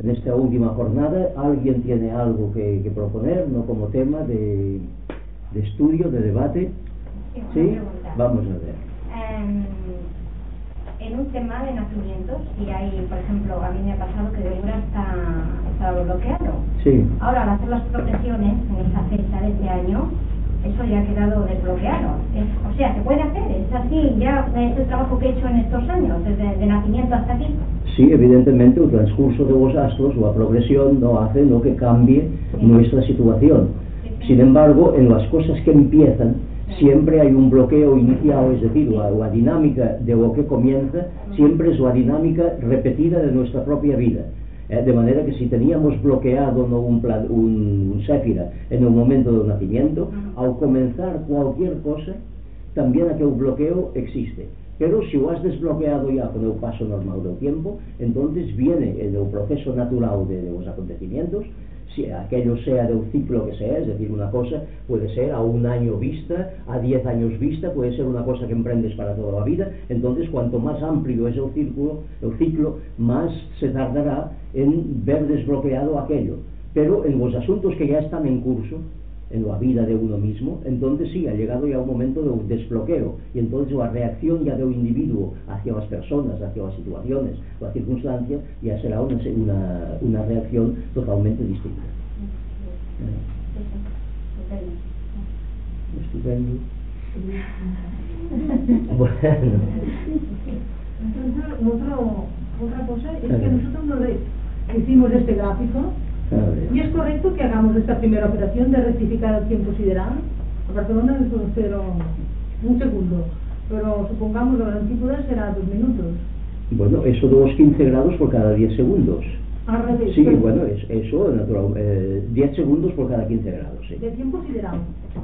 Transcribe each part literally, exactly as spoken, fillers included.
en esta última jornada, ¿alguien tiene algo que, que proponer, no como tema de, de estudio, de debate? Sí, vamos a ver. Um, en un tema de nacimientos, si hay, por ejemplo, a mí me ha pasado que Belura está, está bloqueado. Sí. Ahora, al hacer las progresiones en esa fecha de este año, eso ya ha quedado desbloqueado. Es, o sea, se puede hacer, es así, ya es el trabajo que he hecho en estos años, desde de nacimiento hasta aquí. Sí, evidentemente el transcurso de los astros o la progresión no hace no que cambie sí. nuestra situación. Sí, sí. Sin embargo, en las cosas que empiezan, siempre hay un bloqueo inicial, es decir, la, la dinámica de lo que comienza siempre es la dinámica repetida de nuestra propia vida. Eh, de manera que si teníamos bloqueado ¿no? un, plan, un, un séfira en el momento del nacimiento, al comenzar cualquier cosa, también aquel bloqueo existe. Pero si lo has desbloqueado ya con el paso normal del tiempo, entonces viene el, el proceso natural de, de los acontecimientos, si aquello sea del ciclo que sea, es decir, una cosa puede ser a un año vista, a diez años vista, puede ser una cosa que emprendes para toda la vida. Entonces, cuanto más amplio es el círculo, el ciclo, más se tardará en ver desbloqueado aquello. Pero en los asuntos que ya están en curso, en la vida de uno mismo, entonces sí, ha llegado ya un momento de desbloqueo, y entonces la reacción ya del individuo hacia las personas, hacia las situaciones, las circunstancias, ya será una, una, una reacción totalmente distinta. Estupendo. Bueno. Otra, otra cosa es que nosotros no hicimos este gráfico. ¿Y es correcto que hagamos esta primera operación de rectificar el tiempo sideral? A Barcelona es un, cero, un segundo, pero supongamos que la antípoda será dos minutos. Bueno, eso de los quince grados por cada diez segundos. Al revés. Sí, pero, bueno, es, eso natural, eh, diez segundos por cada quince grados, sí. De tiempo sideral.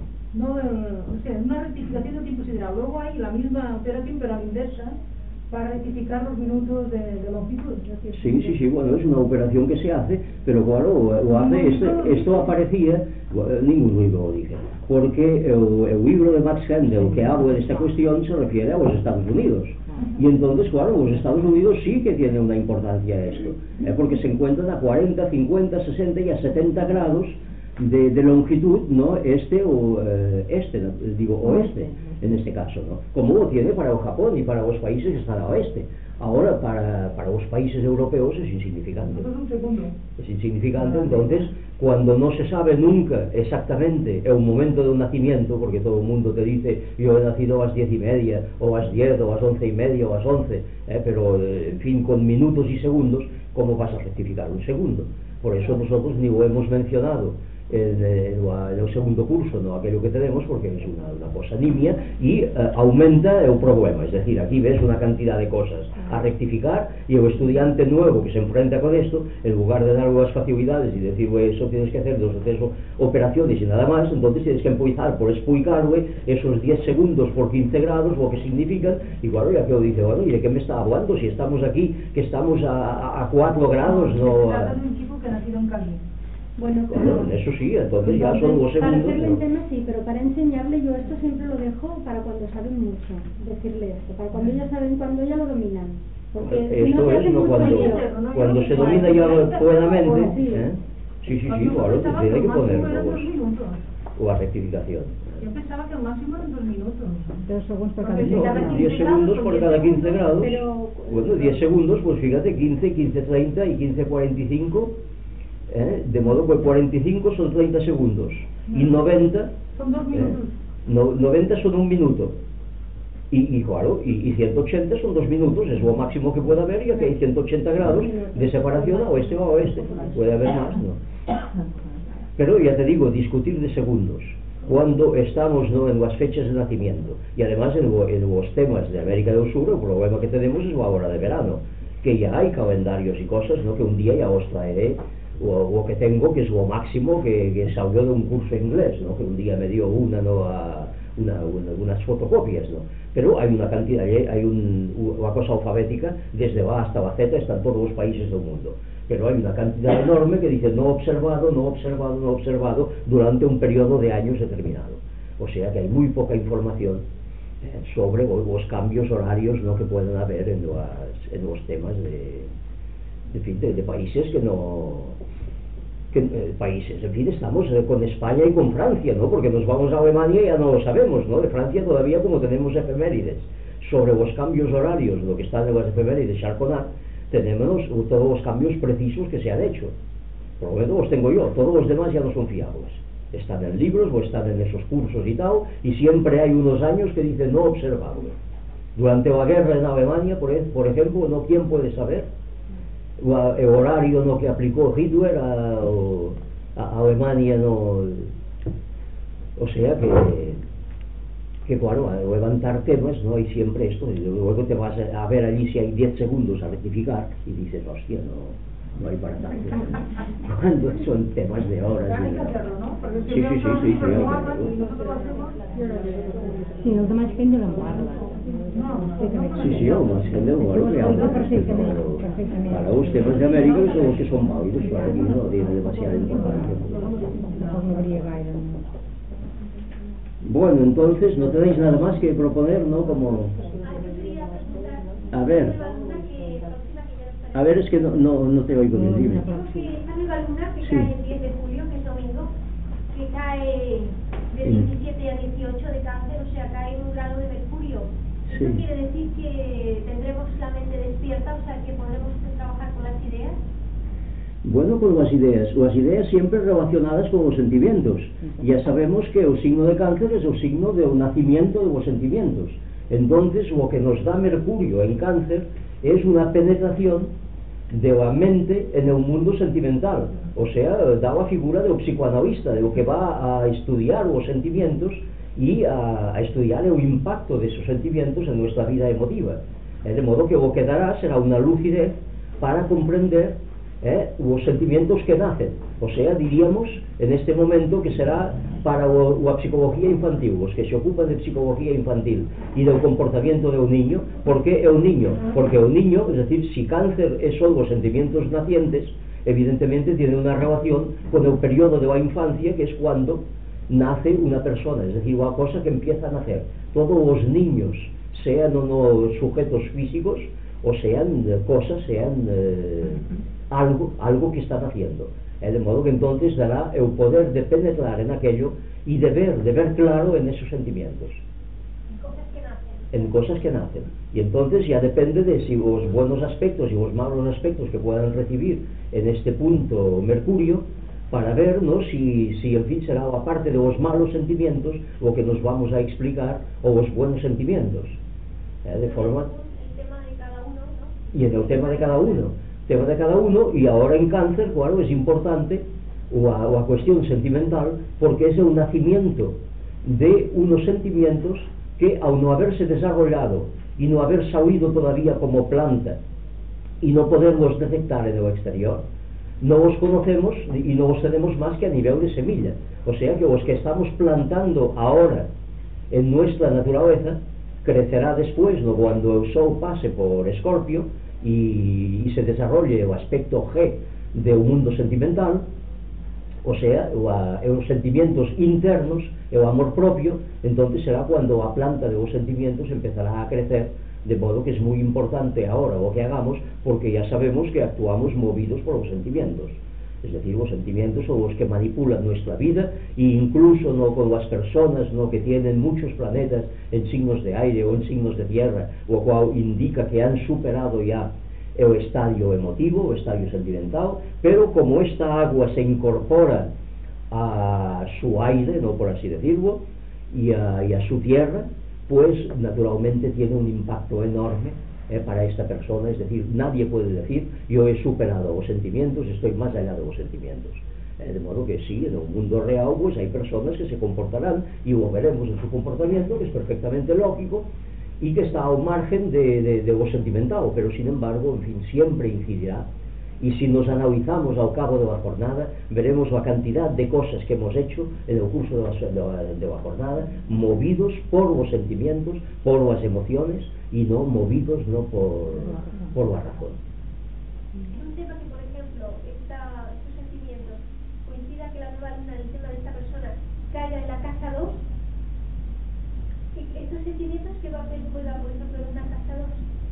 No, eh, o sea, una rectificación de tiempo sideral. Luego hay la misma operación, pero a la inversa, para rectificar los minutos de, de longitud. Sí, sí, sí, bueno, es una operación que se hace, pero claro, lo hace, esto, esto aparecía, bueno, ningún libro lo dije, porque el, el libro de Max Handel que habla de esta cuestión se refiere a los Estados Unidos. Y entonces, claro, los Estados Unidos sí que tiene una importancia esto, ¿eh? Porque se encuentran a cuarenta, cincuenta, sesenta y a setenta grados de, de longitud, ¿no? Este o eh, este, digo, oeste, en este caso, ¿no? Como lo tiene para el Japón y para los países que están a oeste. Ahora, para, para los países europeos es insignificante. Es insignificante, entonces, cuando no se sabe nunca exactamente el momento de un nacimiento, porque todo el mundo te dice, yo he nacido a las diez y media, o a las diez, o a las once y media, o a las once, ¿eh? Pero, en fin, con minutos y segundos, ¿cómo vas a rectificar un segundo? Por eso nosotros ni lo hemos mencionado en, en, en el segundo curso, no aquello que tenemos, porque es una, una cosa nimia y eh, aumenta el problema. Es decir, aquí ves una cantidad de cosas a rectificar y el estudiante nuevo que se enfrenta con esto, en lugar de darle las facilidades y decir, eso tienes que hacer dos o tres operaciones y nada más, entonces tienes que empezar por explicarle esos diez segundos por quince grados, lo que significan, y claro, ya que lo dice, bueno, ¿y de qué me está hablando? Si estamos aquí, que estamos a, a cuatro grados, no... A... un chico que nació en Cali. Bueno, pero, bueno, eso sí, entonces, entonces ya son los segundos. Para hacerle ¿no? el tema sí, pero para enseñarle yo esto siempre lo dejo para cuando saben mucho, decirle esto, para cuando ya saben, cuando ya lo dominan. Porque esto no es no, cuando, ¿no? cuando se domina ya plenamente, ¿eh? Sí, sí, sí, claro, que tiene que poner la rectificación. Yo pensaba que el máximo eran dos minutos. Dos segundos por cada no, diez segundos por cada quince grados. Pero, bueno, diez segundos, pues fíjate, quince, quince treinta y quince cuarenta y cinco. ¿Eh? De modo que cuarenta y cinco son treinta segundos y noventa son dos minutos. ¿eh? no, noventa son un minuto y, y claro, y, y ciento ochenta son dos minutos, es lo máximo que puede haber, ya que hay ciento ochenta grados de separación a oeste o a oeste, puede haber más, ¿no? Pero ya te digo, discutir de segundos cuando estamos, ¿no?, en las fechas de nacimiento y además en, lo, en los temas de América del Sur, el problema que tenemos es la hora de verano, que ya hay calendarios y cosas, ¿no?, que un día ya os traeré. O, o que tengo, que es lo máximo que, que salió de un curso inglés, ¿no?, que un día me dio una, ¿no?, a una, una, unas fotocopias, ¿no? Pero hay una cantidad, hay un, una cosa alfabética, desde la A hasta la Z, están todos los países del mundo. Pero hay una cantidad enorme que dice no observado, no observado, no observado, durante un periodo de años determinado. O sea que hay muy poca información eh, sobre los cambios horarios, ¿no?, que pueden haber en, las, en los temas de... en fin, de, de países que no... Que, eh, países, en fin, estamos eh, con España y con Francia, ¿no? Porque nos vamos a Alemania y ya no lo sabemos, ¿no? De Francia todavía, como tenemos efemérides sobre los cambios horarios, lo que están en las efemérides Charconat, tenemos todos los cambios precisos que se han hecho. Por lo menos los tengo yo, todos los demás ya no son fiables. Están en libros o están en esos cursos y tal, y siempre hay unos años que dicen no observable. Durante la guerra en Alemania, por, por ejemplo, ¿no? ¿Quién puede saber el horario no que aplicó Hitler a, a Alemania? No, o sea que que claro, a levantar temas no hay siempre esto, y luego te vas a ver allí si hay diez segundos a rectificar y dices, hostia, no, no hay para tanto. Cuando son temas de horas. Hay que hacerlo, ¿no? Porque Sí, si sí, sí, otros sí, sí, lo sí, hagan sí. y nosotros lo hacemos, Sí, el demás gente lo guarda. Sí, sí, o más gente, bueno, que habla, Perfectamente, perfectamente. para los temas de América son los que son válidos, para aquí no tiene demasiada importancia. No podria gaire. Bueno, entonces no tenéis nada más que proponer, ¿no? Como... A ver, a ver, es que no, no, no te oigo bien, dime. Esta nueva luna que Sí. cae el diez de julio, que es domingo, que cae de diecisiete a dieciocho de Cáncer, o sea, cae en un grado de Mercurio. Sí. Esto quiere decir que tendremos la mente despierta, o sea, que podremos trabajar con las ideas. Bueno, con las ideas, las ideas siempre relacionadas con los sentimientos. Ya sabemos que el signo de Cáncer es el signo del nacimiento de los sentimientos. Entonces, lo que nos da Mercurio en Cáncer es una penetración de la mente en el mundo sentimental. O sea, da la figura del psicoanalista, de lo que va a estudiar los sentimientos y a, a estudiar el impacto de esos sentimientos en nuestra vida emotiva. Eh, de modo que lo que dará será una lucidez para comprender Eh, los sentimientos que nacen, o sea, diríamos en este momento que será para lo, la psicología infantil, los que se ocupan de psicología infantil y del comportamiento de un niño. ¿Por qué el niño? Porque el niño, es decir, si Cáncer son los sentimientos nacientes, evidentemente tiene una relación con el periodo de la infancia, que es cuando nace una persona, es decir, una cosa que empieza a nacer. Todos los niños, sean o no sujetos físicos, o sean eh, cosas, sean eh, algo, algo que están haciendo, eh, de modo que entonces dará el poder de penetrar en aquello y de ver, de ver claro en esos sentimientos, Cosas que nacen. en cosas que nacen, y entonces ya depende de si los buenos aspectos y los malos aspectos que puedan recibir en este punto Mercurio, para ver, ¿no?, si, si en fin será la parte de los malos sentimientos lo que nos vamos a explicar, o los buenos sentimientos, eh, de forma... y en el tema de cada uno, tema de cada uno, y ahora en Cáncer, claro, es importante la, la cuestión sentimental, porque es el nacimiento de unos sentimientos que, aun no haberse desarrollado y no haber salido todavía como planta y no poderlos detectar en el exterior, no los conocemos y no los tenemos más que a nivel de semilla. O sea que los que estamos plantando ahora en nuestra naturaleza crecerá después, ¿no?, cuando el Sol pase por Escorpio y, y se desarrolle el aspecto G de un mundo sentimental, o sea, la, los sentimientos internos, el amor propio. Entonces será cuando la planta de los sentimientos empezará a crecer, de modo que es muy importante ahora lo que hagamos, porque ya sabemos que actuamos movidos por los sentimientos. Es decir, los sentimientos son los que manipulan nuestra vida, e incluso no con las personas, no, que tienen muchos planetas en signos de aire o en signos de tierra, lo cual indica que han superado ya el estadio emotivo, el estadio sentimental, pero como esta agua se incorpora a su aire, no, por así decirlo, y a, y a su tierra, pues naturalmente tiene un impacto enorme Eh, para esta persona. Es decir, nadie puede decir yo he superado los sentimientos, estoy más allá de los sentimientos, eh, de modo que sí, en un mundo real pues hay personas que se comportarán, y lo veremos en su comportamiento, que es perfectamente lógico y que está al margen de, de, de lo sentimental, pero sin embargo, en fin, siempre incidirá. Y si nos analizamos al cabo de la jornada, veremos la cantidad de cosas que hemos hecho en el curso de la, de la, de la jornada, movidos por los sentimientos, por las emociones, y no movidos no por, por la razón. Un tema que, por ejemplo, esta, estos sentimientos coincida que la nueva luna, el tema de esta persona, caiga en la casa dos, estos sentimientos que va a haber, por ejemplo, en una casa dos.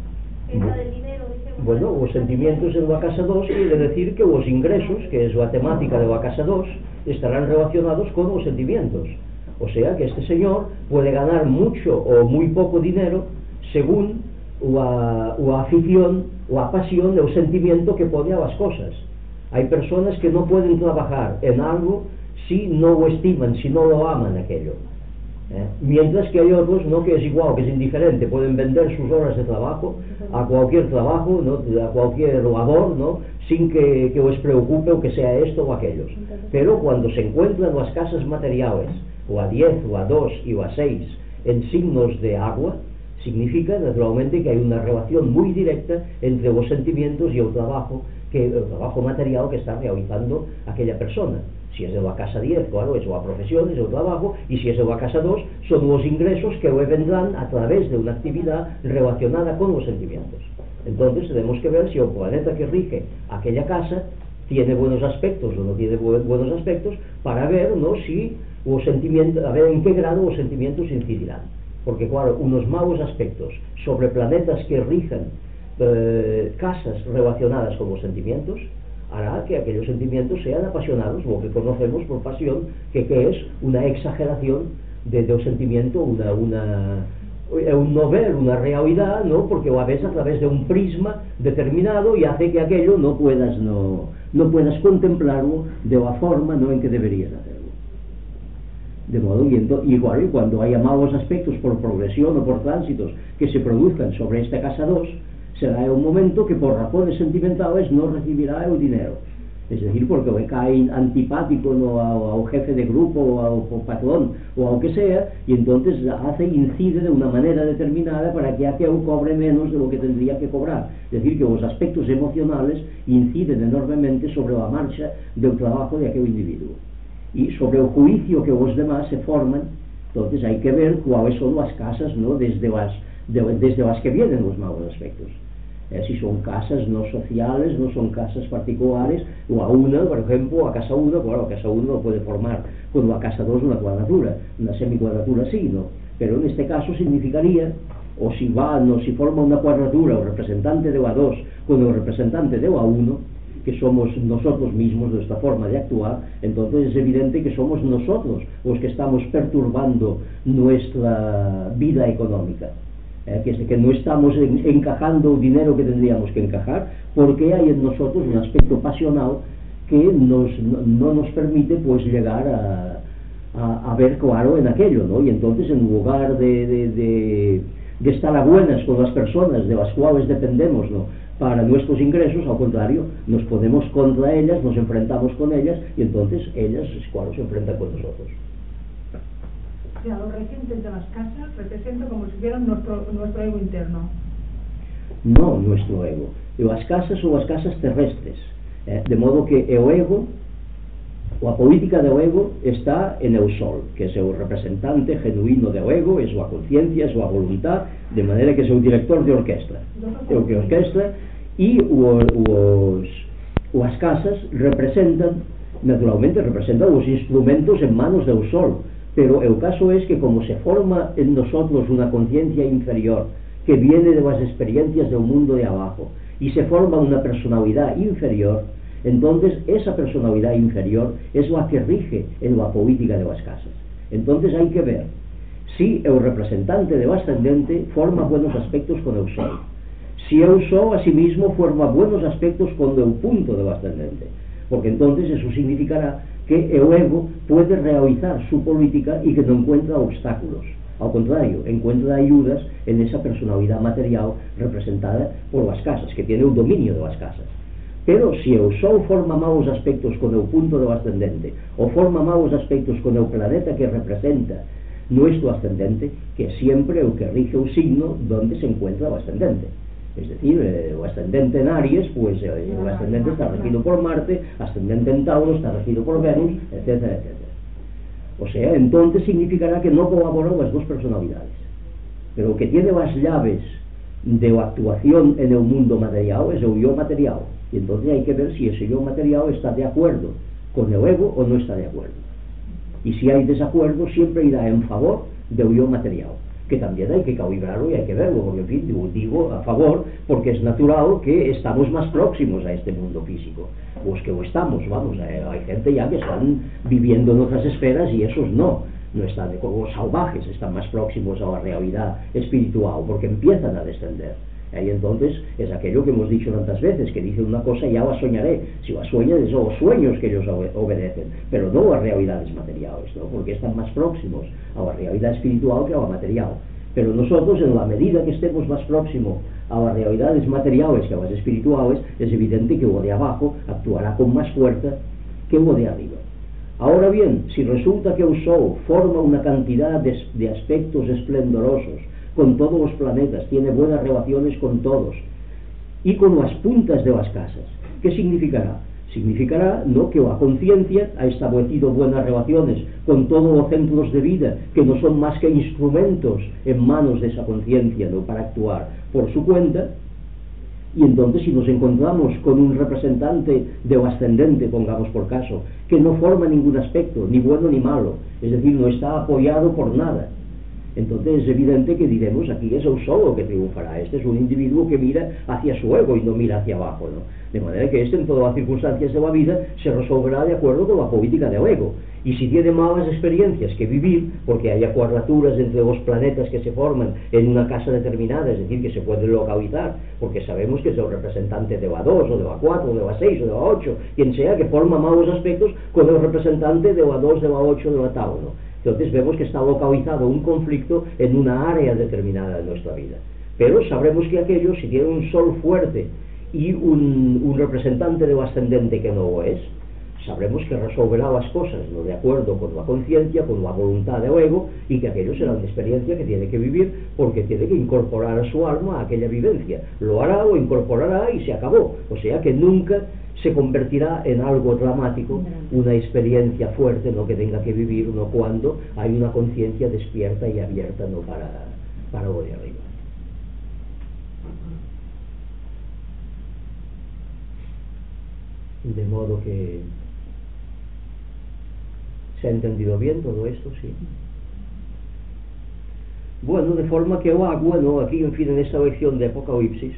Bueno, os sentimientos en la casa dos quiere decir que los ingresos, que es la temática de la casa dos, estarán relacionados con los sentimientos. O sea que este señor puede ganar mucho o muy poco dinero según la, la afición, la pasión, el sentimiento que pone a las cosas. Hay personas que no pueden trabajar en algo si no lo estiman, si no lo aman aquello. ¿Eh? Mientras que hay otros, ¿no?, que es igual, que es indiferente, pueden vender sus horas de trabajo a cualquier trabajo, ¿no?, a cualquier labor, ¿no?, sin que, que les preocupe o que sea esto o aquellos. Pero cuando se encuentran las casas materiales, o a diez, o a dos y o a seis, en signos de agua, significa naturalmente que hay una relación muy directa entre los sentimientos y el trabajo, que, el trabajo material que está realizando aquella persona. Si es de la casa diez, claro, es la profesión, es el trabajo, y si es de la casa dos, son los ingresos que le vendrán a través de una actividad relacionada con los sentimientos. Entonces tenemos que ver si el planeta que rige aquella casa tiene buenos aspectos o no tiene bu buenos aspectos, para ver, ¿no?, si los sentimientos, a ver en qué grado los sentimientos incidirán. Porque claro, unos malos aspectos sobre planetas que rigen eh, casas relacionadas con los sentimientos hará que aquellos sentimientos sean apasionados, lo que conocemos por pasión, que, que es una exageración de, de un sentimiento, una, una, un no ver una realidad, ¿no?, porque la ves a través de un prisma determinado y hace que aquello no puedas, no, no puedas contemplarlo de la forma, ¿no?, en que deberías hacerlo. De modo, y ento, igual cuando haya malos aspectos por progresión o por tránsitos que se produzcan sobre esta casa dos, será un momento que por razones sentimentales no recibirá el dinero. Es decir, porque le cae antipático, ¿no?, a, a jefe de grupo o al patrón o a lo que sea, y entonces hace, incide de una manera determinada para que aquel cobre menos de lo que tendría que cobrar. Es decir, que los aspectos emocionales inciden enormemente sobre la marcha del trabajo de aquel individuo. Y sobre el juicio que los demás se forman, entonces hay que ver cuáles son las casas, ¿no?, desde las, de, desde las que vienen los malos aspectos. Eh, si son casas no sociales, no son casas particulares, o a una, por ejemplo, a casa uno, claro, a casa uno no puede formar con la casa dos una cuadratura, una semicuadratura sí, ¿no? Pero en este caso significaría, o si va, no, si forma una cuadratura el representante de la dos con el representante de la uno, que somos nosotros mismos, nuestra forma de actuar, entonces es evidente que somos nosotros los que estamos perturbando nuestra vida económica. Eh, que, que no estamos en, encajando el dinero que tendríamos que encajar, porque hay en nosotros un aspecto pasional que nos, no, no nos permite pues llegar a, a, a ver claro en aquello, ¿no? Y entonces en lugar de, de, de, de estar a buenas con las personas de las cuales dependemos, ¿no?, para nuestros ingresos, al contrario, nos ponemos contra ellas, nos enfrentamos con ellas, y entonces ellas, claro, se enfrentan con nosotros. O sea, los regentes de las casas representan como si fueran nuestro, nuestro ego interno. No nuestro ego. Las casas son las casas terrestres. Eh, de modo que el ego, la política del ego está en el sol, que es el representante genuino del ego, es la conciencia, es la voluntad, de manera que es el director de orquesta. El que orquesta, y los, los, las casas representan, naturalmente representan los instrumentos en manos del sol. Pero el caso es que como se forma en nosotros una conciencia inferior que viene de las experiencias del mundo de abajo y se forma una personalidad inferior, entonces esa personalidad inferior es la que rige en la política de las casas. Entonces hay que ver si el representante del ascendente forma buenos aspectos con el sol, si el sol a sí mismo forma buenos aspectos con el punto del ascendente, porque entonces eso significará que el ego puede realizar su política y que no encuentra obstáculos. Al contrario, encuentra ayudas en esa personalidad material representada por las casas, que tiene un dominio de las casas. Pero si el sol forma malos aspectos con el punto del ascendente, o forma malos aspectos con el planeta que representa nuestro ascendente, que es siempre el que rige un signo donde se encuentra el ascendente. Es decir, eh, el ascendente en Aries, pues eh, el ascendente está regido por Marte, ascendente en Tauro está regido por Venus, etcétera, etcétera. O sea, entonces significará que no colaboran las dos personalidades. Pero el que tiene las llaves de la actuación en el mundo material es el yo material. Y entonces hay que ver si ese yo material está de acuerdo con el ego o no está de acuerdo. Y si hay desacuerdo, siempre irá en favor del yo material. que también hay que calibrarlo y hay que verlo, porque en fin, digo, digo a favor, porque es natural que estamos más próximos a este mundo físico, pues que lo estamos, vamos, eh, hay gente ya que están viviendo en otras esferas y esos no, no están, como salvajes, están más próximos a la realidad espiritual, porque empiezan a descender. Y entonces es aquello que hemos dicho tantas veces, que dicen una cosa y ya la soñaré. Si la sueñan son los sueños que ellos obedecen, pero no las realidades materiales, ¿no? Porque están más próximos a la realidad espiritual que a la material. Pero nosotros, en la medida que estemos más próximos a las realidades materiales que a las espirituales, es evidente que lo de abajo actuará con más fuerza que lo de arriba. Ahora bien, si resulta que el Sol forma una cantidad de, de aspectos esplendorosos con todos los planetas, tiene buenas relaciones con todos y con las puntas de las casas, ¿qué significará? Significará, ¿no?, que la conciencia ha establecido buenas relaciones con todos los centros de vida, que no son más que instrumentos en manos de esa conciencia, ¿no?, para actuar por su cuenta. Y entonces, si nos encontramos con un representante del ascendente, pongamos por caso, que no forma ningún aspecto, ni bueno ni malo, es decir, no está apoyado por nada, entonces es evidente que diremos, aquí es el solo que triunfará. Este es un individuo que mira hacia su ego y no mira hacia abajo, ¿no? De manera que este, en todas las circunstancias de la vida, se resolverá de acuerdo con la política del ego. Y si tiene malas experiencias que vivir, porque haya cuadraturas entre los planetas que se forman en una casa determinada, es decir, que se puede localizar, porque sabemos que es el representante de la dos, o de la cuatro, o de la seis, o de la ocho, quien sea, que forma malos aspectos con el representante de la dos, de la ocho, de la tau, ¿no? Entonces vemos que está localizado un conflicto en una área determinada de nuestra vida. Pero sabremos que aquello, si tiene un sol fuerte y un, un representante del ascendente que no lo es, sabremos que resolverá las cosas, ¿no?, de acuerdo con la conciencia, con la voluntad del ego, y que aquello será una experiencia que tiene que vivir, porque tiene que incorporar a su alma a aquella vivencia. Lo hará, lo incorporará y se acabó. O sea que nunca se convertirá en algo dramático, una experiencia fuerte, ¿no?, que tenga que vivir uno cuando hay una conciencia despierta y abierta, ¿no?, para, para lo de arriba. De modo que ¿se ha entendido bien todo esto? Sí. Bueno, de forma que el agua, ¿no?, aquí, en fin, en esta lección de Apocalipsis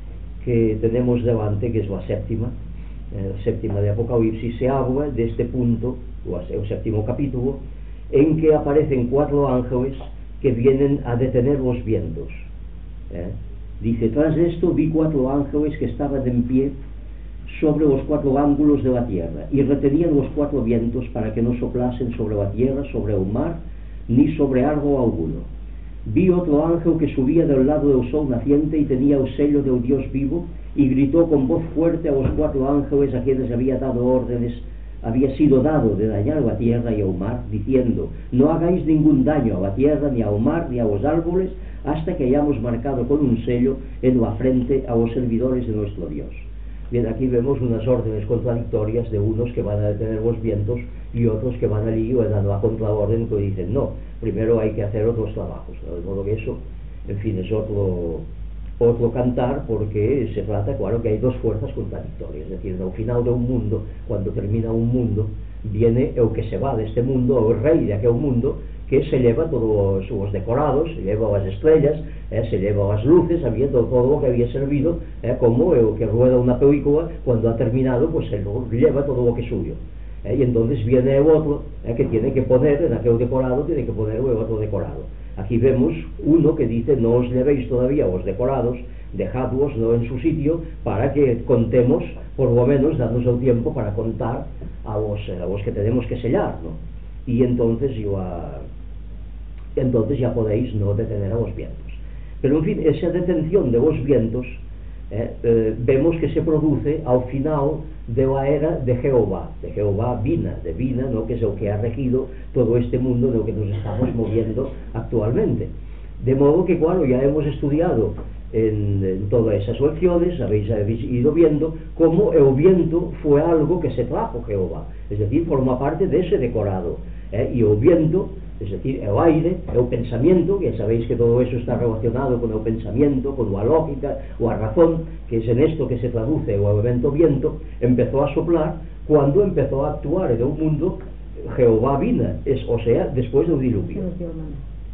que tenemos delante, que es la séptima, eh, la séptima de Apocalipsis, se habla de este punto, el séptimo capítulo, en que aparecen cuatro ángeles que vienen a detener los vientos. ¿eh? Dice, tras esto vi cuatro ángeles que estaban en pie sobre los cuatro ángulos de la tierra, y retenían los cuatro vientos para que no soplasen sobre la tierra, sobre el mar, ni sobre árbol alguno. Vi otro ángel que subía del lado del sol naciente y tenía el sello del Dios vivo, y gritó con voz fuerte a los cuatro ángeles a quienes había dado órdenes, había sido dado de dañar la tierra y el mar, diciendo, no hagáis ningún daño a la tierra, ni al mar, ni a los árboles, hasta que hayamos marcado con un sello en la frente a los servidores de nuestro Dios. Bien, aquí vemos unas órdenes contradictorias de unos que van a detener los vientos y otros que van allí dando la contraorden que dicen no, primero hay que hacer otros trabajos, ¿no? De modo que eso, en fin, es otro, otro cantar, porque se trata, claro, que hay dos fuerzas contradictorias, es decir, al final de un mundo, cuando termina un mundo, viene el que se va de este mundo, el rey de aquel mundo, que se lleva todos los decorados, se lleva las estrellas, eh, se lleva las luces, habiendo todo lo que había servido, eh, como el que rueda una película, cuando ha terminado, pues se lo lleva todo lo que es suyo. Eh, y entonces viene el otro, eh, que tiene que poner en aquel decorado, tiene que poner el otro decorado. Aquí vemos uno que dice, no os llevéis todavía los decorados, dejadlos, ¿no?, en su sitio, para que contemos, por lo menos, darnos el tiempo para contar a los, a los que tenemos que sellar, ¿no? Y entonces yo a... entonces ya podéis no detener a los vientos. Pero en fin, esa detención de los vientos eh, eh, vemos que se produce al final de la era de Jehová, de Jehová Vina, de Vina, ¿no?, que es el que ha regido todo este mundo en el que nos estamos moviendo actualmente. De modo que, claro, ya hemos estudiado en, en todas esas lecciones, habéis, habéis ido viendo cómo el viento fue algo que se trajo Jehová, es decir, forma parte de ese decorado, ¿eh? Y el viento, es decir, el aire, el pensamiento, que sabéis que todo eso está relacionado con el pensamiento, con la lógica o la razón, que es en esto que se traduce el elemento viento, empezó a soplar cuando empezó a actuar en el mundo Jehová Vina, es, o sea, después del diluvio.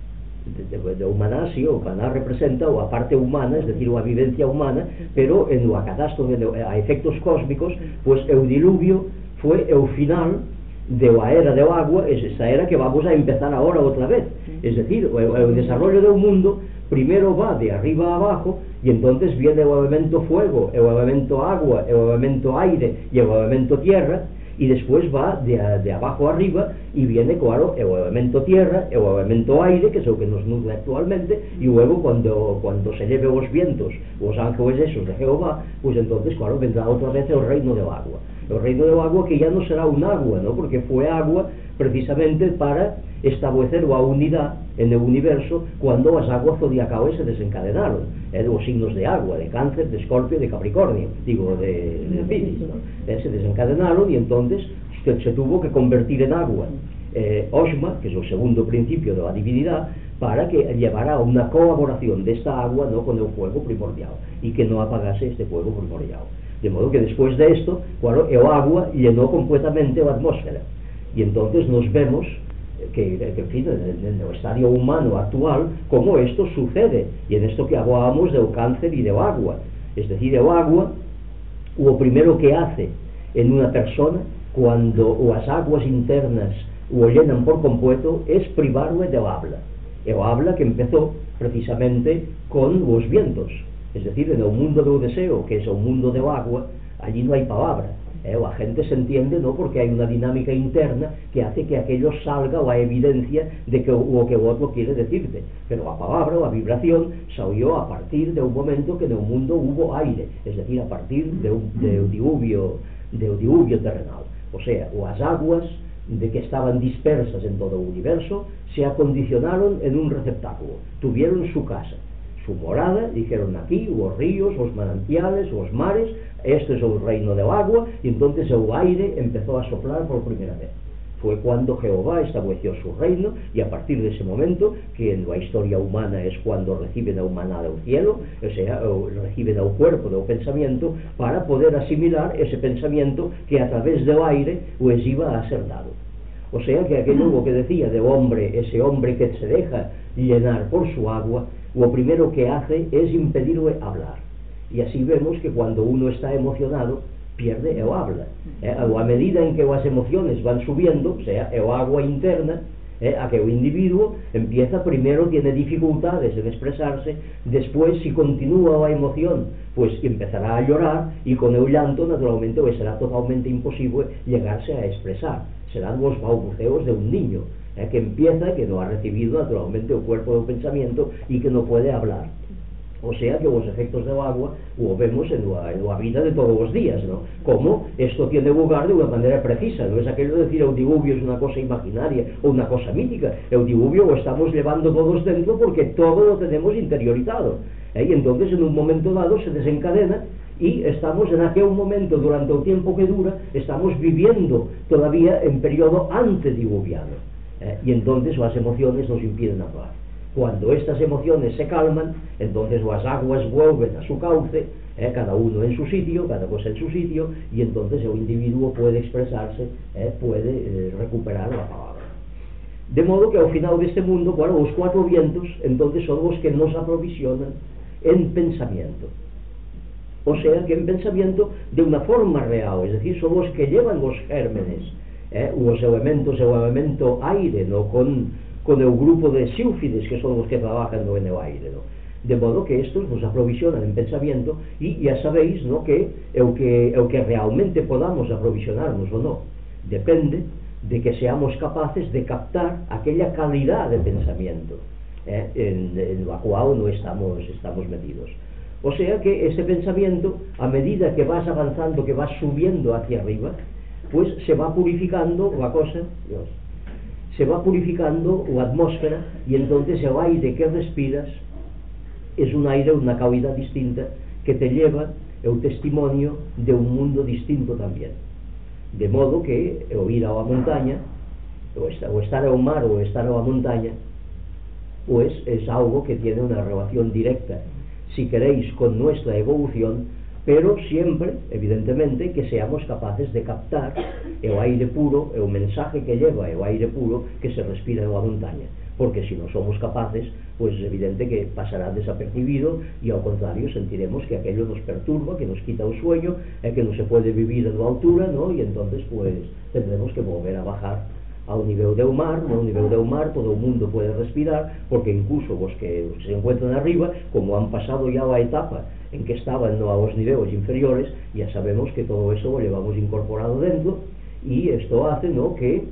de, de, de humaná, sí, o humaná representa o a parte humana, es decir, o a vivencia humana, pero en o a catástrofe, a efectos cósmicos, pues el diluvio fue el final de la era del agua, es esta era que vamos a empezar ahora otra vez. Es decir, el, el desarrollo del mundo primero va de arriba a abajo, y entonces viene el elemento fuego, el elemento agua, el elemento aire y el elemento tierra, y después va de, de abajo a arriba y viene, claro, el elemento tierra, el elemento aire, que es lo que nos nutre actualmente, y luego cuando, cuando se lleve los vientos, los ángeles esos de Jehová, pues entonces, claro, vendrá otra vez el reino del agua. El reino del agua, que ya no será un agua, ¿no? Porque fue agua precisamente para establecer la unidad en el universo cuando las aguas zodiacales se desencadenaron, ¿eh? Los signos de agua, de Cáncer, de Escorpio, de Capricornio, digo, de, de Piscis, ¿no? ¿Eh? Se desencadenaron, y entonces se, se tuvo que convertir en agua eh, Osma, que es el segundo principio de la divinidad, para que llevara a una colaboración de esta agua, ¿no?, con el fuego primordial, y que no apagase este fuego primordial. De modo que después de esto, claro, el agua llenó completamente la atmósfera, y entonces nos vemos que, que en fin, en, en el estadio humano actual, cómo esto sucede, y en esto que hablábamos del cáncer y del agua. Es decir, el agua, lo primero que hace en una persona, cuando las aguas internas lo llenan por completo, es privarle del habla. El habla que empezó precisamente con los vientos. Es decir, en el mundo del deseo, que es el mundo del agua, allí no hay palabra. ¿eh? La gente se entiende, ¿no?, porque hay una dinámica interna que hace que aquello salga, la evidencia de que lo que el otro quiere decirte. Pero la palabra, la vibración, salió a partir de un momento que en el mundo hubo aire, es decir, a partir de un, de un diluvio, de un diluvio terrenal. O sea, las aguas de que estaban dispersas en todo el universo se acondicionaron en un receptáculo, tuvieron su casa, su morada, dijeron: aquí los ríos, los manantiales, los mares, esto es el reino del agua, y entonces el aire empezó a soplar por primera vez. Fue cuando Jehová estableció su reino, y a partir de ese momento, que en la historia humana es cuando reciben el maná del cielo, o sea, reciben el cuerpo del pensamiento, para poder asimilar ese pensamiento que a través del aire les iba a ser dado. O sea que aquello lo que decía del hombre, ese hombre que se deja llenar por su agua, lo primero que hace es impedirle hablar. Y así vemos que cuando uno está emocionado, pierde el habla. Eh, a medida en que las emociones van subiendo, o sea, el agua interna, eh, a que el individuo empieza, primero tiene dificultades en expresarse, después, si continúa la emoción, pues empezará a llorar, y con el llanto naturalmente pues será totalmente imposible llegarse a expresar. Serán los balbuceos de un niño, eh, que empieza, que no ha recibido naturalmente el cuerpo del pensamiento y que no puede hablar. O sea que los efectos del agua lo vemos en la, en la vida de todos los días, ¿no? Como esto tiene lugar de una manera precisa, no es aquello de decir el diluvio es una cosa imaginaria o una cosa mítica. El diluvio lo estamos llevando todos dentro porque todo lo tenemos interiorizado, ¿eh? Y entonces en un momento dado se desencadena, y estamos en aquel momento, durante el tiempo que dura, estamos viviendo todavía en periodo antediluviano, ¿eh? Y entonces las emociones nos impiden hablar. Cuando estas emociones se calman, entonces las aguas vuelven a su cauce, eh, cada uno en su sitio, cada cosa en su sitio, y entonces el individuo puede expresarse, eh, puede eh, recuperar la palabra. De modo que al final de este mundo, bueno, los cuatro vientos entonces son los que nos aprovisionan en pensamiento. O sea que en pensamiento de una forma real, es decir, son los que llevan los gérmenes, eh, los elementos, el elemento aire, ¿no?, con... con el grupo de sílfides, que son los que trabajan en el aire, ¿no? De modo que estos nos aprovisionan en pensamiento, y ya sabéis, ¿no?, que el que, el que realmente podamos aprovisionarnos o no, depende de que seamos capaces de captar aquella calidad de pensamiento, ¿eh? en, en la cual no estamos, estamos metidos. O sea que ese pensamiento, a medida que vas avanzando, que vas subiendo hacia arriba, pues se va purificando la cosa, Dios, se va purificando la atmósfera, y entonces el aire que respiras es un aire, una calidad distinta, que te lleva el testimonio de un mundo distinto también. De modo que o ir a la montaña, o estar, o estar al mar, o estar a la montaña, pues es algo que tiene una relación directa, si queréis, con nuestra evolución, pero siempre, evidentemente, que seamos capaces de captar el aire puro, el mensaje que lleva el aire puro que se respira en la montaña. porque si no somos capaces, pues es evidente que pasará desapercibido y ao contrario sentiremos que aquello nos perturba, que nos quita o sueño, eh, que non se pode vivir a la altura, ¿no? Y entonces pues tendremos que volver a bajar ao nivel do mar, no nivel do mar todo o mundo pode respirar, porque incluso os que, os que se encuentran arriba, como han pasado ya a etapa en que estaban no, aos niveles inferiores, ya sabemos que todo eso lo llevamos incorporado dentro, y esto hace, ¿no?, que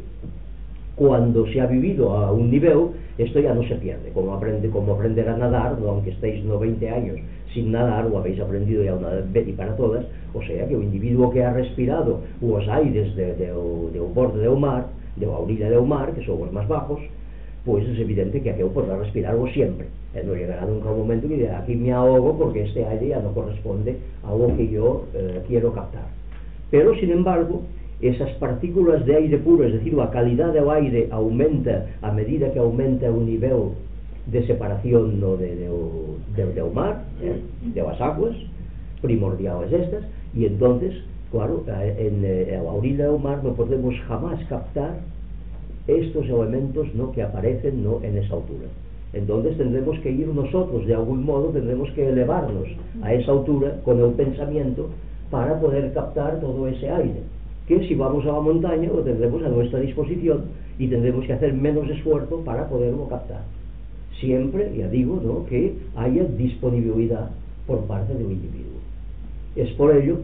cuando se ha vivido a un nivel, esto ya no se pierde, como, aprende, como aprender a nadar, ¿no? Aunque estéis no veinte años sin nadar, o habéis aprendido ya una vez y para todas, o sea que o individuo que ha respirado os aires de, de, de, de borde do mar, de la orilla del mar, que son los más bajos, pues es evidente que aquello podrá respirarlo siempre. Eh, no llegará nunca un momento que diga, aquí me ahogo porque este aire ya no corresponde a lo que yo eh, quiero captar. Pero, sin embargo, esas partículas de aire puro, es decir, la calidad del aire aumenta a medida que aumenta el nivel de separación, ¿no?, de, de, de, del mar, eh, de las aguas primordiales estas, y entonces, claro, en, en la orilla del mar no podemos jamás captar estos elementos, ¿no?, que aparecen, ¿no?, en esa altura. Entonces tendremos que ir nosotros, de algún modo, tendremos que elevarnos a esa altura con el pensamiento para poder captar todo ese aire, que si vamos a la montaña lo tendremos a nuestra disposición y tendremos que hacer menos esfuerzo para poderlo captar. Siempre, ya digo, ¿no?, que haya disponibilidad por parte del individuo. Es por ello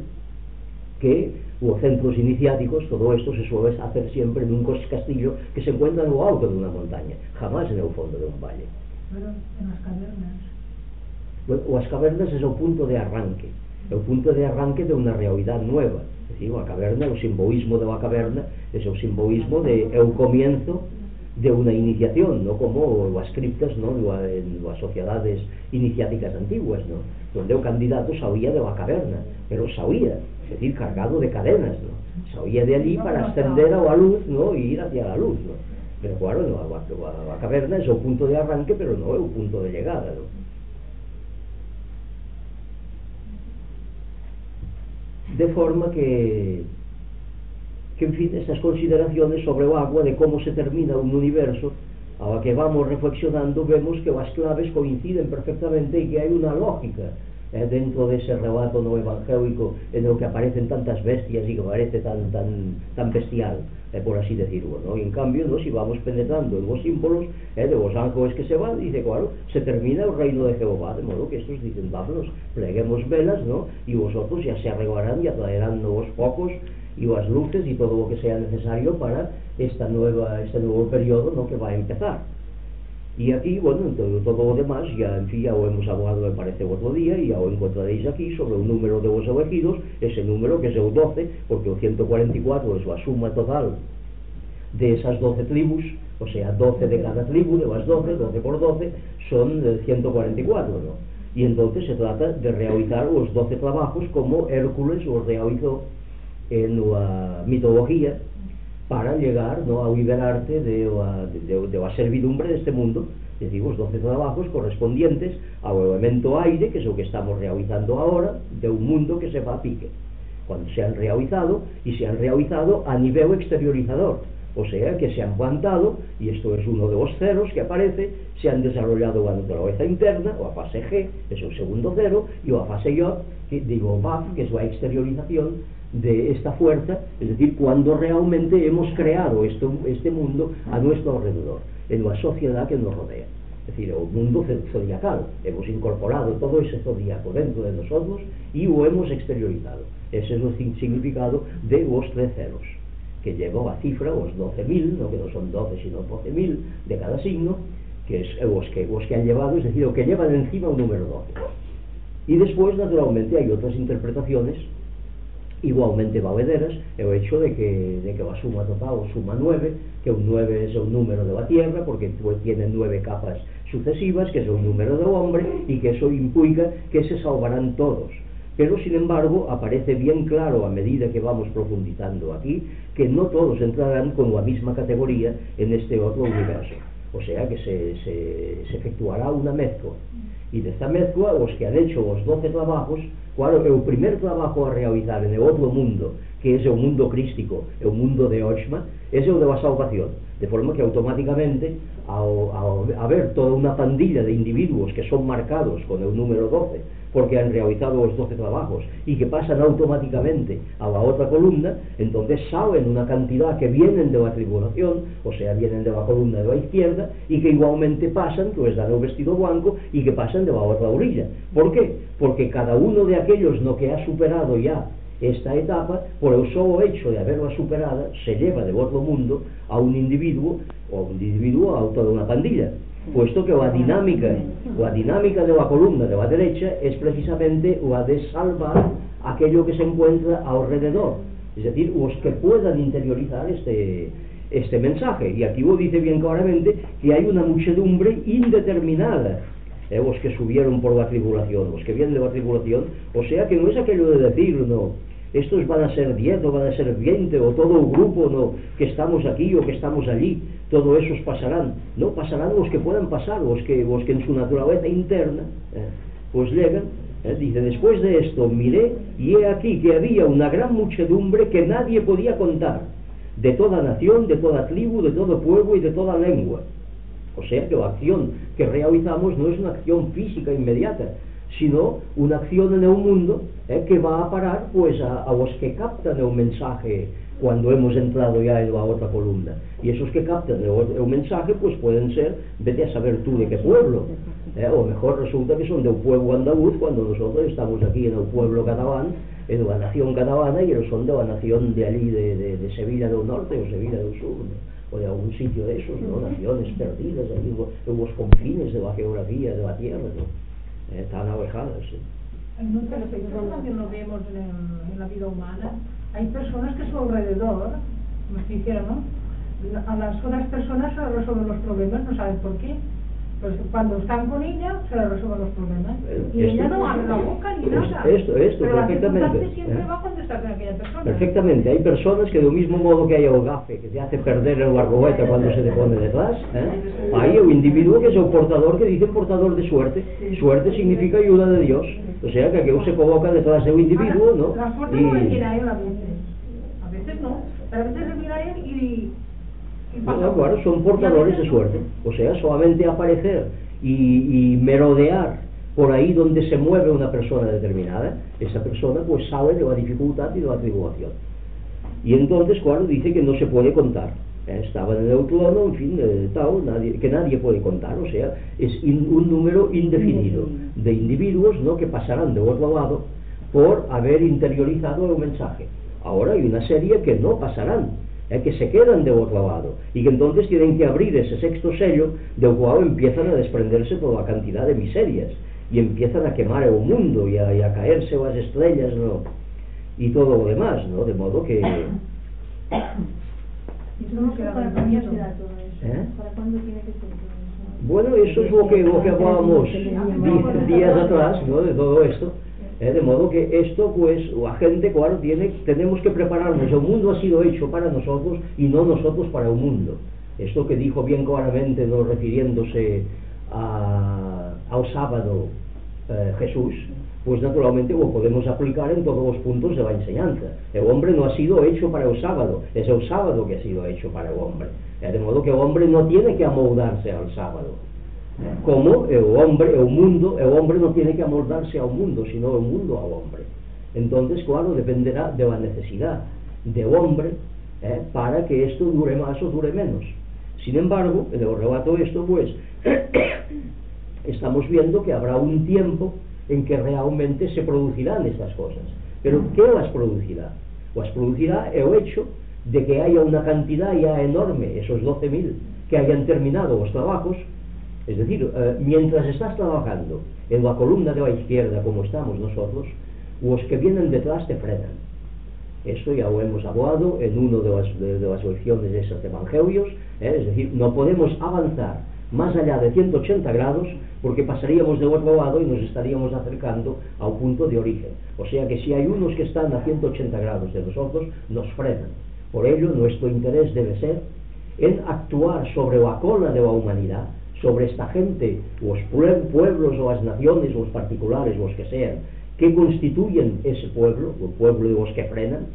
que los centros iniciáticos, todo esto se suele hacer siempre en un castillo que se encuentra en lo alto de una montaña, jamás en el fondo de un valle. Pero en las cavernas. Bueno, las cavernas es el punto de arranque, el punto de arranque de una realidad nueva. Es decir, la caverna, el simbolismo de la caverna es el simbolismo de el comienzo de una iniciación, no como las criptas, ¿no?, en las sociedades iniciáticas antiguas, ¿no?, donde el candidato salía de la caverna, pero salía, es decir, cargado de cadenas, ¿no?, salía de allí para ascender a la luz, ¿no?, y ir hacia la luz, ¿no?, pero claro, no, la, la, la caverna es el punto de arranque, pero no es el punto de llegada, ¿no? De forma que que en fin, estas consideraciones sobre el agua, de cómo se termina un universo, a la que vamos reflexionando, vemos que las claves coinciden perfectamente y que hay una lógica eh, dentro de ese relato no evangélico en el que aparecen tantas bestias y que parece tan, tan, tan bestial, eh, por así decirlo, ¿no? Y en cambio, ¿no?, si vamos penetrando en los símbolos eh, de los ángeles que se van, dice, claro, se termina el reino de Jehová, de modo que estos dicen, vámonos, pleguemos velas, ¿no?, y vosotros ya se arreglarán y atraerán nuevos focos y las luces y todo lo que sea necesario para esta nueva, este nuevo periodo, ¿no?, que va a empezar. Y aquí, bueno, todo, todo lo demás ya, en fin, ya lo hemos hablado, me parece, otro día, y ya lo encontraréis aquí sobre el número de los elegidos, ese número que es el doce, porque el ciento cuarenta y cuatro es la suma total de esas doce tribus, o sea, doce de cada tribu, de las doce, doce por doce, son ciento cuarenta y cuatro, ¿no? Y entonces se trata de realizar los doce trabajos como Hércules los realizó en la mitología para llegar, ¿no?, a liberarte de la, de, de la servidumbre de este mundo. Es decir, los doce trabajos correspondientes al elemento aire, que es lo que estamos realizando ahora, de un mundo que se va a pique, cuando se han realizado, y se han realizado a nivel exteriorizador, o sea, que se han plantado, y esto es uno de los ceros que aparece, se han desarrollado la naturaleza interna, o la fase G, es el segundo cero, y la fase J, que, digo, V A F, que es la exteriorización de esta fuerza, es decir, cuando realmente hemos creado esto, este mundo a nuestro alrededor, en la sociedad que nos rodea, es decir, el mundo zodiacal, hemos incorporado todo ese zodiaco dentro de nosotros y lo hemos exteriorizado. Ese es el significado de los tres ceros, que lleva la cifra, los doce mil, no que no son doce sino doce mil de cada signo, que es los que, los que han llevado, es decir, los que llevan encima un número doce. Y después, naturalmente, hay otras interpretaciones igualmente valederas, el hecho de que, de que la suma total suma nueve, que un nueve es el número de la Tierra, porque tiene nueve capas sucesivas, que es el número del hombre, y que eso implica que se salvarán todos. Pero, sin embargo, aparece bien claro a medida que vamos profundizando aquí, que no todos entrarán con la misma categoría en este otro universo. O sea que se, se, se efectuará una mezcla. Y de esta mezcla, los que han hecho los doce trabajos, claro, el primer trabajo a realizar en el otro mundo, que é o mundo crístico, é o mundo de Oxma, ese é o de a salvación, de forma que automáticamente ao, ao haber toda unha pandilla de individuos que son marcados con el número doce porque han realizado os doce trabajos y que pasan automáticamente a la otra columna, entonces saben una cantidad que vienen de la tribulación, o sea, vienen de la columna de la izquierda, y que igualmente pasan, que les dan el vestido blanco, y que pasan de la otra orilla. ¿Por qué? Porque cada uno de aquellos no que ha superado ya esta etapa, por el solo hecho de haberla superada, se lleva del otro mundo a un individuo, o un individuo a toda una pandilla. Puesto que la dinámica, la dinámica de la columna de la derecha es precisamente la de salvar aquello que se encuentra alrededor, es decir, los que puedan interiorizar este, este mensaje. Y aquí lo dice bien claramente que hay una muchedumbre indeterminada, eh, los que subieron por la tribulación, los que vienen de la tribulación, o sea que no es aquello de decir, no, estos van a ser diez o van a ser veinte o todo el grupo, no, que estamos aquí o que estamos allí, todo esos pasarán, no, pasarán los que puedan pasar, los que, los que en su naturaleza interna eh, pues llegan, eh, dice, después de esto miré y he aquí que había una gran muchedumbre que nadie podía contar, de toda nación, de toda tribu, de todo pueblo y de toda lengua. O sea que la acción que realizamos no es una acción física inmediata, sino una acción en el mundo eh, que va a parar pues a, a los que captan el mensaje cuando hemos entrado ya en la otra columna, y esos que captan el, el mensaje pues pueden ser, vete a saber tú de qué pueblo, eh, o mejor resulta que son del pueblo andaluz cuando nosotros estamos aquí en el pueblo catalán, en la nación catalana, y ellos son de la nación de allí de, de, de Sevilla del Norte o Sevilla del Sur, ¿no? O de algún sitio de esos, ¿no? Naciones perdidas allí en los confines de la geografía de la tierra, ¿no? Eh, tan alejadas, ¿sí? En otra perspectiva que lo vemos en, en la vida humana, hay personas que a su alrededor, como si dijera, ¿no? A las otras personas se les resuelven los problemas, no saben por qué. Pues cuando están con ella, se les resuelven los problemas. Y esto, ella no abre la boca ni nada. Esto, esto, pero perfectamente. la circunstancia siempre ¿eh? va a contestar con aquella persona. Perfectamente. Hay personas que del mismo modo que hay el gafe que te hace perder el barroeta cuando se te pone detrás, ¿eh? Hay el individuo que es el portador, que dice portador de suerte. Suerte significa ayuda de Dios. O sea que aquello se coloca detrás de un individuo, ¿no? La suerte y... no le mira a él a veces. A veces no. Pero a veces le mira a él y... y pasa. Bueno, claro, son portadores de suerte. O sea, solamente aparecer y, y merodear por ahí donde se mueve una persona determinada, esa persona pues sabe de la dificultad y de la tribulación. Y entonces, claro, dice que no se puede contar. Eh, estaban en el trono, en fin, eh, tal, nadie, que nadie puede contar, o sea, es in, un número indefinido de individuos, ¿no?, que pasarán de otro lado por haber interiorizado el mensaje. Ahora hay una serie que no pasarán, eh, que se quedan de otro lado, y que entonces tienen que abrir ese sexto sello, del cual empiezan a desprenderse toda la cantidad de miserias, y empiezan a quemar el mundo, y a, y a caerse las estrellas, ¿no?, y todo lo demás, ¿no?, de modo que... ¿Y cómo queda ¿Para cuándo será todo eso? ¿Eh? ¿Para cuándo tiene que ser todo eso? Bueno, eso es lo que, lo que hablábamos di, días atrás, ¿no?, de todo esto. Eh, de modo que esto, pues, la gente, claro, tiene, tenemos que prepararnos. El mundo ha sido hecho para nosotros y no nosotros para el mundo. Esto que dijo bien claramente, ¿no?, refiriéndose a, al sábado eh, Jesús, pues naturalmente lo podemos aplicar en todos los puntos de la enseñanza. El hombre no ha sido hecho para el sábado, es el sábado que ha sido hecho para el hombre. Eh, de modo que el hombre no tiene que amoldarse al sábado. Como el hombre, el mundo, el hombre no tiene que amoldarse al mundo, sino el mundo al hombre. Entonces, claro, dependerá de la necesidad del hombre eh, para que esto dure más o dure menos. Sin embargo, en el relato esto, pues, estamos viendo que habrá un tiempo en que realmente se producirán estas cosas. Pero ¿qué las producirá? Las producirá el hecho de que haya una cantidad ya enorme, esos doce mil, que hayan terminado los trabajos. Es decir, eh, mientras estás trabajando en la columna de la izquierda, como estamos nosotros, los que vienen detrás te frenan. Esto ya lo hemos hablado en una de las, de, de las lecciones de esos evangelios, ¿eh? Es decir, no podemos avanzar más allá de ciento ochenta grados porque pasaríamos del otro lado y nos estaríamos acercando al punto de origen. O sea que si hay unos que están a ciento ochenta grados de nosotros, nos frenan. Por ello, nuestro interés debe ser en actuar sobre la cola de la humanidad, sobre esta gente, los pueblos o las naciones, los particulares, los que sean, que constituyen ese pueblo, el pueblo de los que frenan,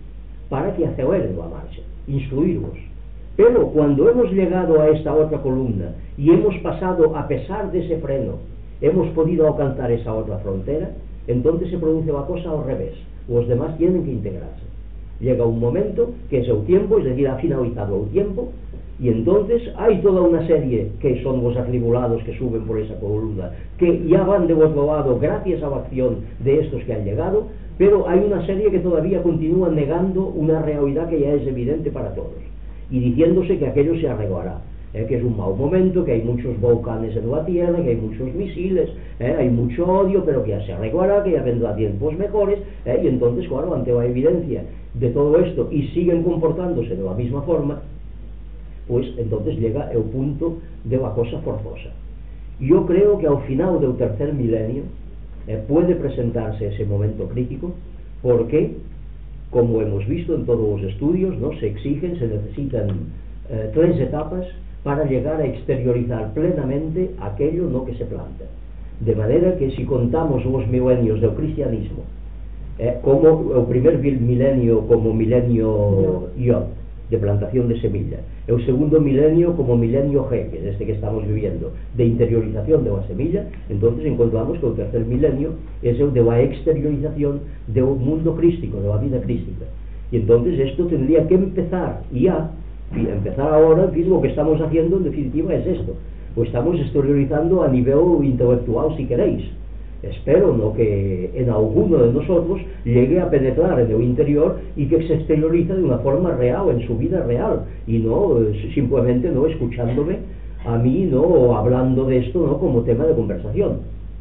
para que aceleren la marcha, instruirlos. Pero cuando hemos llegado a esta otra columna y hemos pasado, a pesar de ese freno, hemos podido alcanzar esa otra frontera, entonces se produce la cosa al revés. Los demás tienen que integrarse. Llega un momento que es el tiempo, es decir, ha finalizado el tiempo, y entonces hay toda una serie que son los atribulados que suben por esa columna, que ya van de otro lado gracias a la acción de estos que han llegado, pero hay una serie que todavía continúa negando una realidad que ya es evidente para todos, y diciéndose que aquello se arreglará, eh, que es un mal momento, que hay muchos volcanes en la tierra, que hay muchos misiles, eh, hay mucho odio, pero que ya se arreglará, que ya vendrá tiempos mejores, eh, y entonces, claro, ante la evidencia de todo esto, y siguen comportándose de la misma forma, pues entonces llega el punto de la cosa forzosa. Yo creo que al final del tercer milenio eh, puede presentarse ese momento crítico, porque, como hemos visto en todos los estudios, ¿no?, se exigen, se necesitan eh, tres etapas para llegar a exteriorizar plenamente aquello, ¿no?, que se planta. De manera que si contamos los milenios del cristianismo, eh, como el primer milenio como milenio Yod, de plantación de semilla, el segundo milenio como milenio G, que es este que estamos viviendo, de interiorización de la semilla, entonces encontramos que el tercer milenio es el de la exteriorización del mundo crístico, de la vida crística. Y entonces esto tendría que empezar ya, y empezar ahora, y lo que estamos haciendo en definitiva es esto, lo estamos exteriorizando a nivel intelectual, si queréis. Espero, ¿no?, que en alguno de nosotros llegue a penetrar en el interior y que se exteriorice de una forma real, en su vida real, y no simplemente no escuchándome a mí, ¿no?, o hablando de esto, ¿no?, como tema de conversación.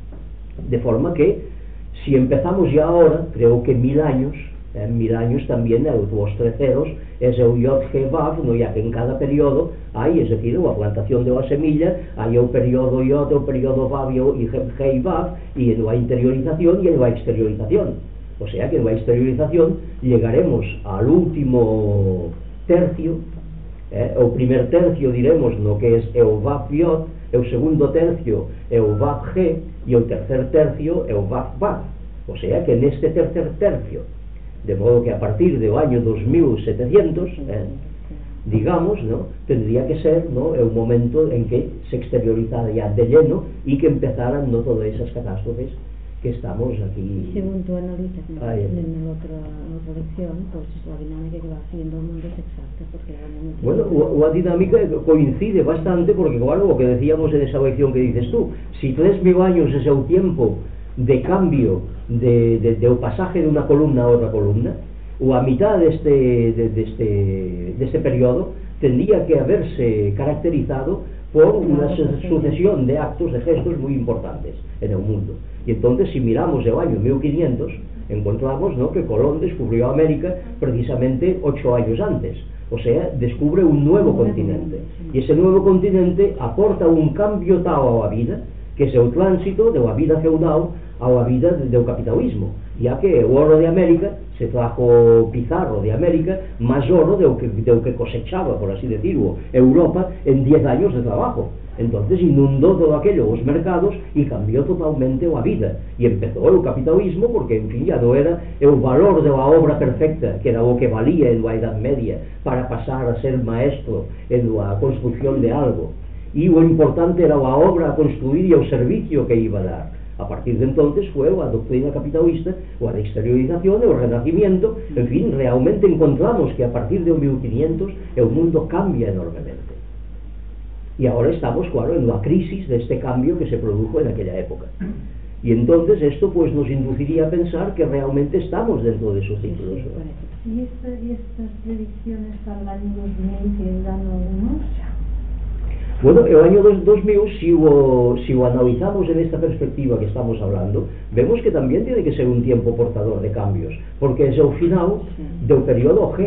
De forma que, si empezamos ya ahora, creo que mil años, en mil años también los treceros es el Yod He Vav, ¿no?, ya que en cada periodo hay, es decir, la plantación de la semilla, hay el periodo Yod, el periodo Vav y He Vav, y en la interiorización y en la exteriorización. O sea que en la exteriorización llegaremos al último tercio, eh, el primer tercio diremos, ¿no?, que es el Vav Yod, el segundo tercio el Vav He y el tercer tercio el Vav Vav. O sea que en este tercer tercio, de modo que a partir del año dos mil setecientos, eh, digamos, ¿no?, tendría que ser, ¿no?, el momento en que se exteriorizara ya de lleno y que empezaran, ¿no?, todas esas catástrofes que estamos aquí. Según tú analizas, ¿no?, Ahí. en la otra, otra lección, pues la dinámica que va haciendo el mundo es exacta, porque realmente... Bueno, la dinámica coincide bastante, porque claro, lo que decíamos en esa lección que dices tú, si tres mil años es el tiempo de cambio de, de, del pasaje de una columna a otra columna, o a mitad de este, de, de este, de este periodo tendría que haberse caracterizado por una sucesión de actos, de gestos muy importantes en el mundo. Y entonces, si miramos el año mil quinientos, encontramos, ¿no?, que Colón descubrió América precisamente ocho años antes. O sea, descubre un nuevo continente. Y ese nuevo continente aporta un cambio tal a la vida, que es el tránsito de la vida feudal a la vida del capitalismo, ya que el oro de América se trajo Pizarro de América más oro de lo que, de lo que cosechaba, por así decirlo, Europa en diez años de trabajo. Entonces inundó todo aquello, los mercados, y cambió totalmente la vida, y empezó el capitalismo, porque en fin ya no era el valor de la obra perfecta, que era lo que valía en la Edad Media para pasar a ser maestro en la construcción de algo, y lo importante era la obra a construir y el servicio que iba a dar. A partir de entonces fue la doctrina capitalista, o la exteriorización, o el renacimiento. En fin, realmente encontramos que a partir de mil quinientos el mundo cambia enormemente. Y ahora estamos, claro, en la crisis de este cambio que se produjo en aquella época. Y entonces esto pues nos induciría a pensar que realmente estamos dentro de esos ciclos. ¿Y, esta, y estas predicciones para el año dos mil que dan algunos? Bueno, el año dos mil, si lo, si lo analizamos en esta perspectiva que estamos hablando, vemos que también tiene que ser un tiempo portador de cambios, porque es el final del periodo G,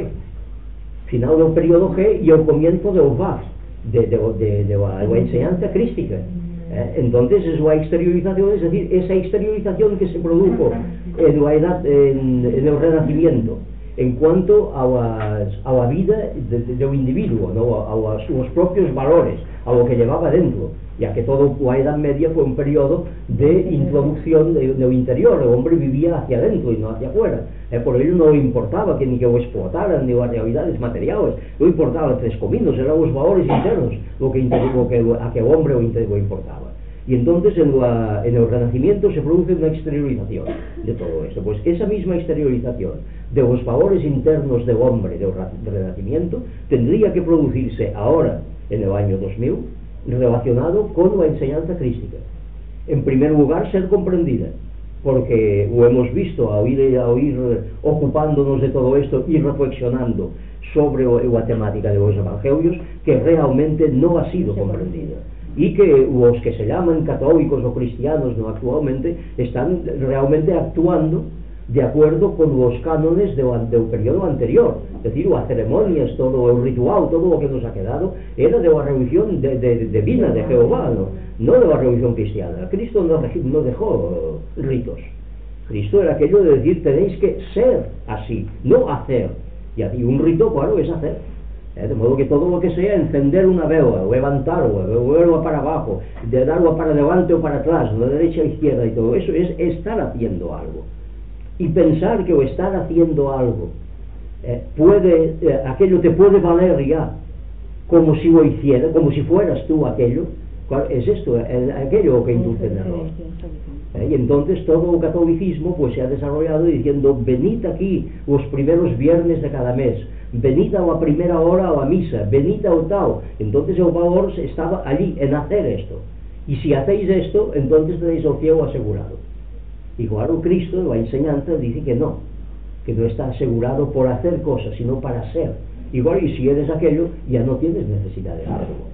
final del periodo G y el comienzo del Vav, de, de, de, de, la, de la enseñanza crística. ¿Eh? Entonces es la exteriorización, es decir, esa exteriorización que se produjo en la edad, en, en el Renacimiento, en cuanto a las, a la vida de, de, de un individuo, ¿no? a, a los, los propios valores, a lo que llevaba dentro, ya que toda la Edad Media fue un periodo de introducción de, de lo interior. El hombre vivía hacia adentro y no hacia afuera, eh, por ello no le importaba que ni que lo explotaran ni las realidades materiales, no importaba tres cominos, eran los valores internos lo que, lo que a que el hombre lo, lo importaba. Y entonces en, la, en el Renacimiento se produce una exteriorización de todo esto. Pues esa misma exteriorización de los valores internos del hombre del Renacimiento tendría que producirse ahora, en el año dos mil, relacionado con la enseñanza crística. En primer lugar, ser comprendida, porque lo hemos visto a ir, a ir ocupándonos de todo esto y reflexionando sobre la temática de los evangelios, que realmente no ha sido comprendida, y que los que se llaman católicos o cristianos no actualmente están realmente actuando de acuerdo con los cánones de, del periodo anterior, es decir, las ceremonias, todo el ritual, todo lo que nos ha quedado era de la religión de, de, de divina de Jehová, ¿no? no de la religión cristiana. Cristo no, no dejó ritos. Cristo era aquello de decir, tenéis que ser así, no hacer. Y un rito, claro, es hacer. ¿Eh? De modo que todo lo que sea encender una vela, levantarla, volverla para abajo, de darla para adelante o para atrás, de derecha a izquierda y todo eso, es estar haciendo algo. Y pensar que o estar haciendo algo eh, puede, eh, aquello te puede valer ya, como si lo hiciera, como si fueras tú aquello, es esto, el, aquello que induce en error. Eh, y entonces todo el catolicismo pues se ha desarrollado diciendo, venid aquí los primeros viernes de cada mes, venid a la primera hora a la misa, venid a tal. Entonces el valor estaba allí, en hacer esto. Y si hacéis esto, entonces tenéis el cielo asegurado. Y claro, Cristo, la enseñanza, dice que no, que no está asegurado por hacer cosas, sino para ser. Igual, y si eres aquello, ya no tienes necesidad de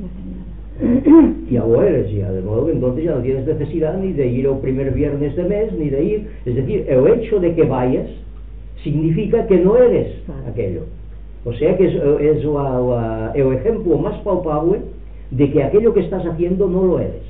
hacerlo. Ya lo eres, ya, de modo que entonces ya no tienes necesidad ni de ir el primer viernes de mes, ni de ir. Es decir, el hecho de que vayas significa que no eres aquello. O sea que es, es la, la, el ejemplo más palpable de que aquello que estás haciendo no lo eres.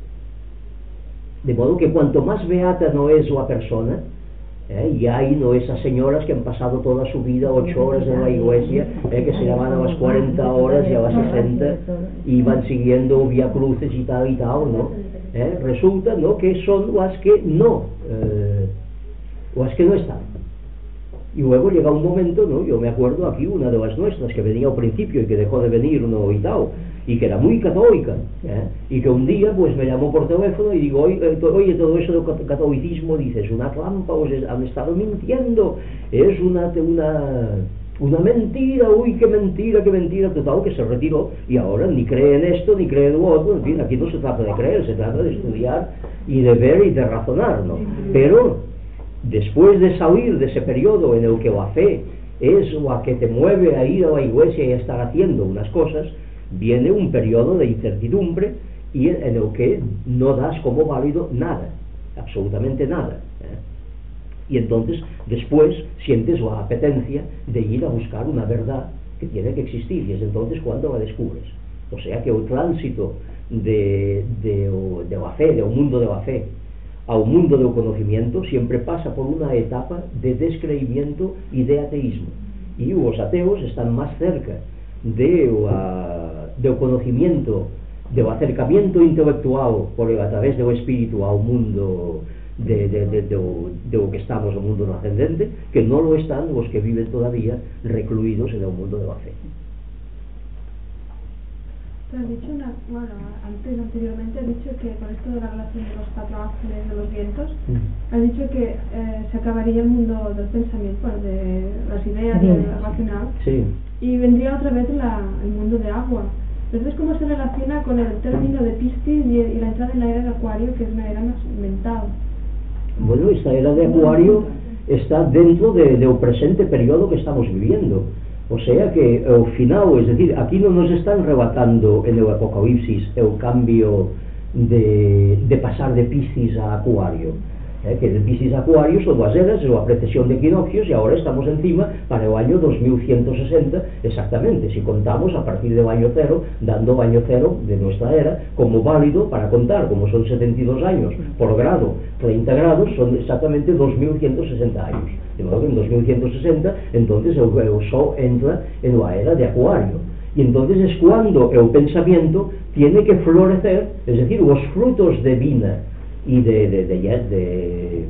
De modo que cuanto más beata no es la persona, eh, y hay no esas señoras que han pasado toda su vida ocho horas en la iglesia, eh, que se llaman a las cuarenta horas y a las sesenta y van siguiendo vía cruces y tal y tal, ¿no? Eh, resulta, ¿no?, que son las que no, eh, las que no están. Y luego llega un momento, ¿no? Yo me acuerdo aquí una de las nuestras que venía al principio y que dejó de venir, ¿no?, y tal, y que era muy católica, ¿eh? Y que un día pues me llamó por teléfono y digo, oye, oye todo eso del catolicismo, dice, es una trampa, os han estado mintiendo, es una, una, una mentira, uy, qué mentira, qué mentira, total, que se retiró y ahora ni cree en esto, ni cree en lo otro. En fin, aquí no se trata de creer, se trata de estudiar y de ver y de razonar, ¿no? Pero después de salir de ese periodo en el que la fe es la que te mueve a ir a la iglesia y a estar haciendo unas cosas, viene un periodo de incertidumbre y en el que no das como válido nada, absolutamente nada, ¿eh? Y entonces después sientes la apetencia de ir a buscar una verdad que tiene que existir, y es entonces cuando la descubres. O sea que el tránsito de, de, de la fe, de un mundo de la fe a un mundo del conocimiento siempre pasa por una etapa de descreimiento y de ateísmo, y los ateos están más cerca de la, del conocimiento, del acercamiento intelectual por el, a través del espíritu a un mundo de, de, de, de, de lo que estamos, un mundo no ascendente, que no lo están los que viven todavía recluidos en el mundo de la fe. Te has dicho una, bueno, antes, anteriormente has dicho que con esto de la relación de los cuatro ángeles de los vientos, mm. has dicho que eh, se acabaría el mundo del pensamiento, bueno, de las ideas, sí, del racional, sí, y vendría otra vez la, el mundo de agua. Entonces, ¿cómo se relaciona con el término de Piscis y, y la entrada en la era de Acuario, que es una era más mental? Bueno, esta era de Acuario está dentro de, del presente periodo que estamos viviendo. O sea que al final, es decir, aquí no nos están relatando en el Apocalipsis el cambio de, de pasar de Piscis a Acuario. eh, que de Piscis a Acuario son dúas eras, a precesión de equinoccios, e agora estamos encima para o año dos mil ciento sesenta exactamente, si contamos a partir do año cero, dando o año cero de nuestra era como válido para contar, como son setenta y dos años por grado, treinta grados, son exactamente dos mil ciento sesenta años, de modo que en dos mil ciento sesenta entonces o, o Sol entra en la era de Acuario, y entonces es cuando el pensamiento tiene que florecer, es decir, los frutos de vida y de, de, de, de,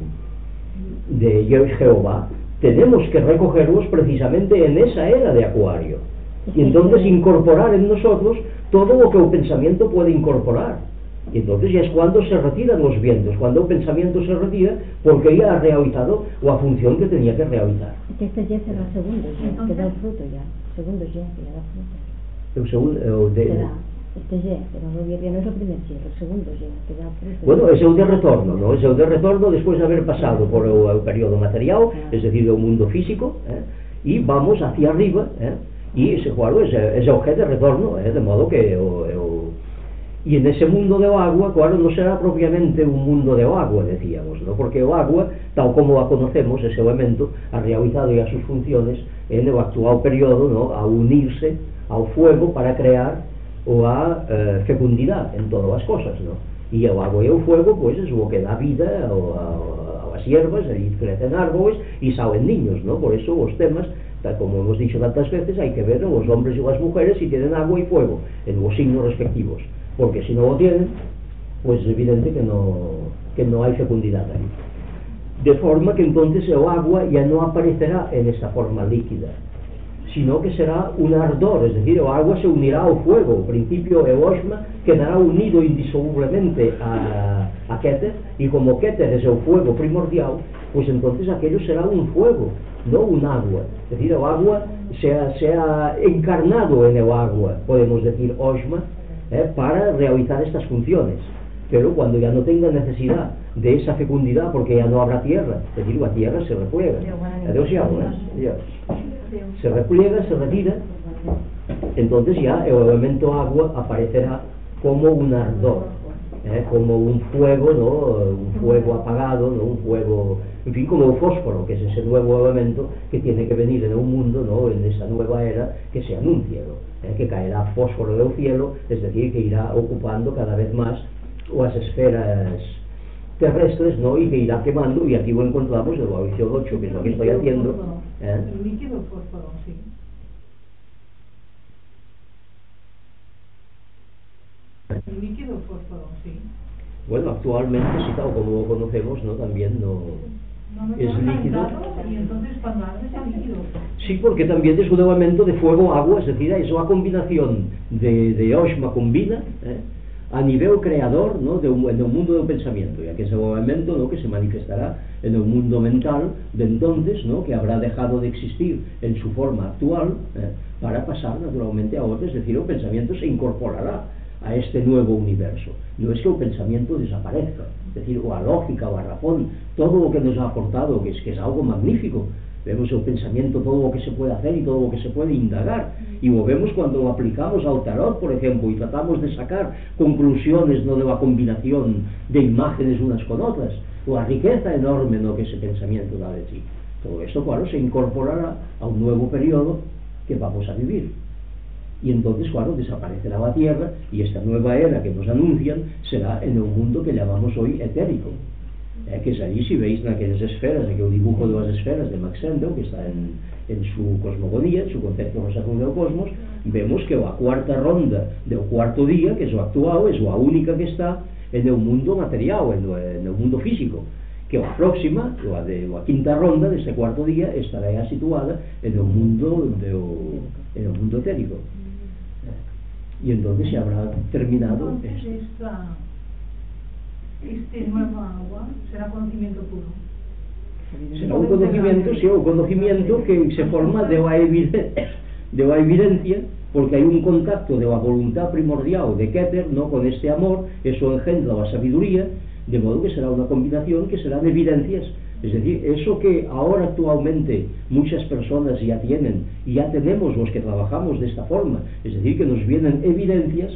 de, de Jehová tenemos que recogerlos precisamente en esa era de Acuario, y entonces incorporar en nosotros todo lo que el pensamiento puede incorporar, y entonces ya es cuando se retiran los vientos, cuando el pensamiento se retira porque ya ha realizado la función que tenía que realizar. Este ya será el segundo, ya, que da el fruto ya, segundo ya, que da fruto. El segundo, el de, será, este ya, pero no, no es el primer ya, el segundo ya, que da fruto. Bueno, es el de retorno, ¿no? Es el de retorno después de haber pasado por el, el periodo material, es decir, el mundo físico, ¿eh? Y vamos hacia arriba, ¿eh? Y ese claro, es, es el objeto de retorno, ¿eh? De modo que o, o, y en ese mundo de agua, claro, no será propiamente un mundo de agua, decíamos, ¿no? Porque el agua, tal como la conocemos, ese elemento ha realizado ya sus funciones en el actual periodo, ¿no? A unirse al fuego para crear o a eh, fecundidad en todas las cosas, ¿no? Y el agua y el fuego pues es lo que da vida a, a, a las hierbas, y crecen árboles y salen niños, ¿no? Por eso los temas, tal como hemos dicho tantas veces, hay que ver, ¿no?, los hombres y las mujeres si tienen agua y fuego en los signos respectivos, porque si no lo tienen, pues es evidente que no, que no hay fecundidad ahí. De forma que entonces el agua ya no aparecerá en esa forma líquida, sino que será un ardor, es decir, el agua se unirá al fuego. Al principio el osma quedará unido indisolublemente a, a Keter, y como Keter es el fuego primordial, pues entonces aquello será un fuego, no un agua. Es decir, el agua se ha, se ha encarnado en el agua, podemos decir osma, eh, para realizar estas funciones. Pero cuando ya no tenga necesidad de esa fecundidad, porque ya no habrá tierra, es decir, la tierra se repliega. Adiós y agua, Adiós. Se repliega, se retira, entonces ya el elemento agua aparecerá como un ardor, ¿eh? Como un fuego, ¿no? Un fuego apagado, ¿no? Un fuego, en fin, como el fósforo, que es ese nuevo elemento que tiene que venir en un mundo, ¿no?, en esa nueva era que se anuncia, ¿no?, ¿eh? Que caerá fósforo del cielo, es decir, que irá ocupando cada vez más las esferas terrestres, ¿no?, y que irá quemando, y aquí lo encontramos en la lección ocho, que es lo que estoy haciendo. ¿Eh? El líquido fósforo, sí. El líquido fósforo, sí. Bueno, actualmente, sí, tal como lo conocemos, ¿no?, también no, no, no es líquido. Y entonces cuando arde es líquido. Sí, porque también es un elemento de fuego-agua, es decir, es una combinación de, de osma con vida, ¿eh?, a nivel creador, ¿no?, de un, en el mundo del pensamiento, ya que es el elemento, ¿no?, que se manifestará en el mundo mental de entonces, ¿no?, que habrá dejado de existir en su forma actual, ¿eh?, para pasar naturalmente a otro, es decir, el pensamiento se incorporará a este nuevo universo. No es que el pensamiento desaparezca, es decir, o la lógica, o la razón, todo lo que nos ha aportado, que es, que es algo magnífico. Vemos el pensamiento, todo lo que se puede hacer y todo lo que se puede indagar, y lo vemos cuando lo aplicamos al tarot, por ejemplo, y tratamos de sacar conclusiones, ¿no?, de la combinación de imágenes unas con otras, o la riqueza enorme, ¿no?, que ese pensamiento da de sí. Todo esto, claro, se incorporará a un nuevo periodo que vamos a vivir, y entonces, claro, desaparecerá la Tierra, y esta nueva era que nos anuncian será en el mundo que llamamos hoy etérico. Eh, que es allí, si veis en aquellas esferas, en aquel dibujo de las esferas de Max Sendel, que está en, en su cosmogonía, en su concepto rosacón del cosmos, vemos que la cuarta ronda del cuarto día, que es lo actual, es la única que está en el mundo material, en, lo, en el mundo físico, que la próxima, la, de, la quinta ronda de este cuarto día, estará ya situada en el mundo, de, en el mundo etérico. Eh, y entonces se habrá terminado entonces, esto. Esta... este nuevo agua será conocimiento puro. Será un conocimiento, sí, un conocimiento que se forma de la, evidencia, de la evidencia, porque hay un contacto de la voluntad primordial de Keter, ¿no?, con este amor, eso engendra la sabiduría, de modo que será una combinación que serán evidencias. Es decir, eso que ahora actualmente muchas personas ya tienen, y ya tenemos los que trabajamos de esta forma, es decir, que nos vienen evidencias,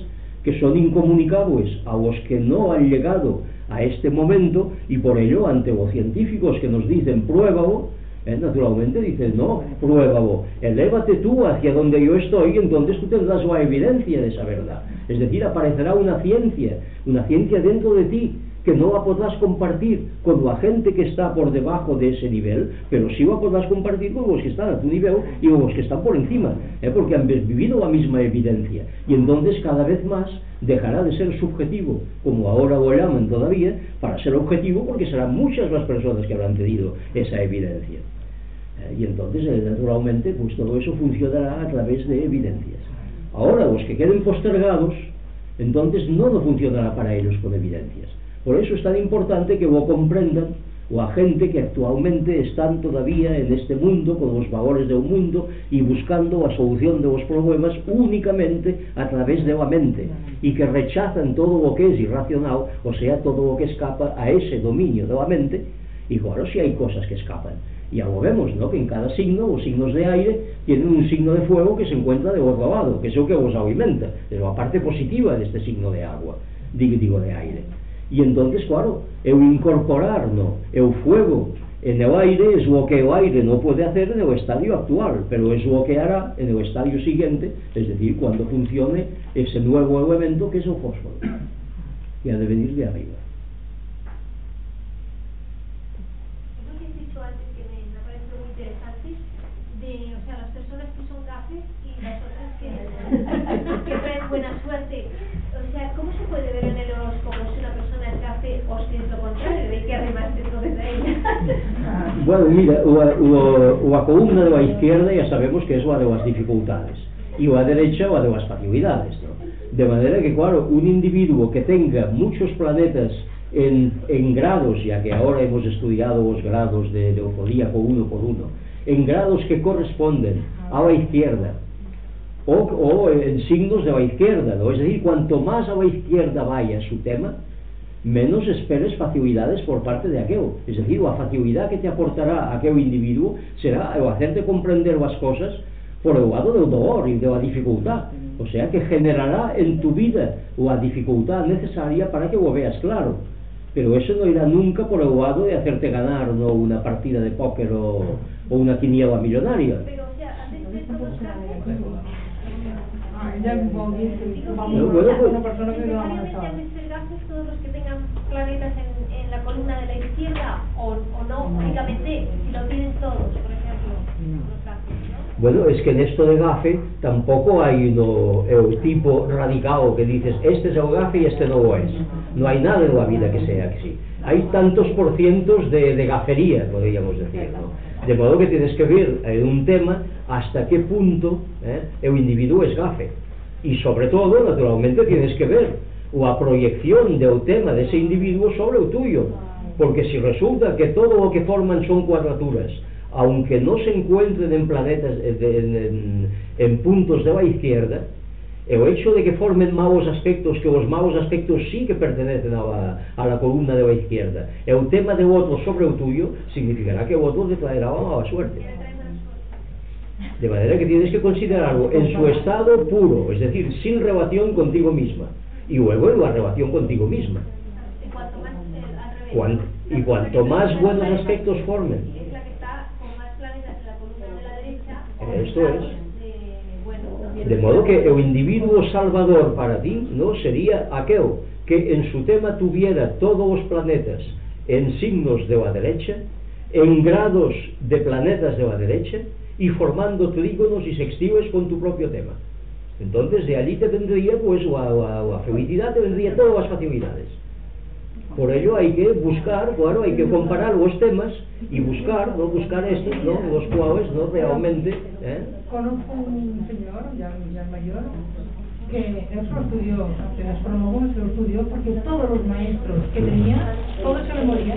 que son incomunicables a los que no han llegado a este momento, y por ello ante los científicos que nos dicen pruébalo, eh, naturalmente dicen no, pruébalo, elévate tú hacia donde yo estoy, y entonces tú tendrás la evidencia de esa verdad. Es decir, aparecerá una ciencia, una ciencia dentro de ti, que no la podrás compartir con la gente que está por debajo de ese nivel, pero sí la podrás compartir con los que están a tu nivel y con los que están por encima, ¿eh? porque han vivido la misma evidencia, y entonces cada vez más dejará de ser subjetivo, como ahora lo llaman todavía, para ser objetivo, porque serán muchas las personas que habrán tenido esa evidencia. ¿Eh? Y entonces, eh, naturalmente, pues todo eso funcionará a través de evidencias. Ahora, los que queden postergados, entonces no, no funcionará para ellos con evidencias. Por eso es tan importante que lo comprendan la gente que actualmente están todavía en este mundo, con los valores de un mundo, y buscando la solución de los problemas únicamente a través de la mente, y que rechazan todo lo que es irracional, o sea, todo lo que escapa a ese dominio de la mente. Y claro, si hay cosas que escapan, ya lo vemos, ¿no? Que en cada signo, los signos de aire tienen un signo de fuego que se encuentra de otro lado, que es lo que los alimenta, es la parte positiva de este signo de agua, digo, digo de aire. Y entonces, claro, el incorporar, ¿no?, el fuego en el aire es lo que el aire no puede hacer en el estadio actual, pero es lo que hará en el estadio siguiente, es decir, cuando funcione ese nuevo elemento que es el fósforo, y ha de venir de arriba. Lo que has dicho antes, que me ha parecido muy interesante, de, o sea, las personas que son gafes y las otras que, que traen buena suerte. O sea, ¿cómo se puede ver en el horóscopo si una persona es gafe o si es lo contrario? Hay que arremarse entonces a ella. Bueno, mira, la, la, la columna de la izquierda ya sabemos que es la de las dificultades, y la derecha la de las facilidades, ¿no? De manera que, claro, un individuo que tenga muchos planetas en, en grados, ya que ahora hemos estudiado los grados de, de zodíaco uno por uno, en grados que corresponden a la izquierda, O, o en signos de la izquierda, ¿no? Es decir, cuanto más a la izquierda vaya su tema, menos esperes facilidades por parte de aquel. Es decir, la facilidad que te aportará aquel individuo será el hacerte comprender las cosas por el lado del dolor y de la dificultad. O sea, que generará en tu vida la dificultad necesaria para que lo veas claro. Pero eso no irá nunca por el lado de hacerte ganar, ¿no?, una partida de póker o, o una quiniela millonaria. Pero, o sea, antes de todos los casos, Ya vamos digo, bueno, pues, una persona que no ha necesariamente avanzado. han de ser gafes todos los que tengan planetas en, en la columna de la izquierda, o, o no, únicamente si lo tienen todos, por ejemplo, los gafes, ¿no? Bueno, es que en esto de gafe tampoco hay no, el tipo radical que dices este es el gafe y este no lo es. No hay nada en la vida que sea así. Hay tantos por cientos de, de gafería, podríamos decir, ¿no? De modo que tienes que ver en un tema hasta qué punto ¿eh? el individuo es gafe. Y sobre todo, naturalmente, tienes que ver la proyección del tema de ese individuo sobre el tuyo. Porque si resulta que todo lo que forman son cuadraturas, aunque no se encuentren en planetas, en, en, en puntos de la izquierda, el hecho de que formen malos aspectos, que los malos aspectos sí que pertenecen a la, a la columna de la izquierda, el tema del otro sobre el tuyo, significará que el otro te traerá la mala suerte. De manera que tienes que considerarlo en su estado puro, es decir, sin relación contigo misma, y luego en la relación contigo misma. Y cuanto más, eh, al revés. Cuan, y cuanto más buenos aspectos formen. Es la que está con más planetas en la columna de la derecha, o Esto grados es. de, bueno, De modo que el individuo salvador para ti no sería aquel que en su tema tuviera todos los planetas en signos de la derecha, en grados de planetas de la derecha, y formando trígonos y sextiles con tu propio tema. Entonces de allí te vendría pues la, la, la felicidad, te vendría todas las facilidades. Por ello hay que buscar, claro, hay que comparar los temas y buscar, no buscar estos, ¿no?, los cuales no realmente ¿eh? Conozco un señor ya, ya mayor que él solo estudió, en astrónomo se lo estudió porque todos los maestros que tenía, todos se le morían.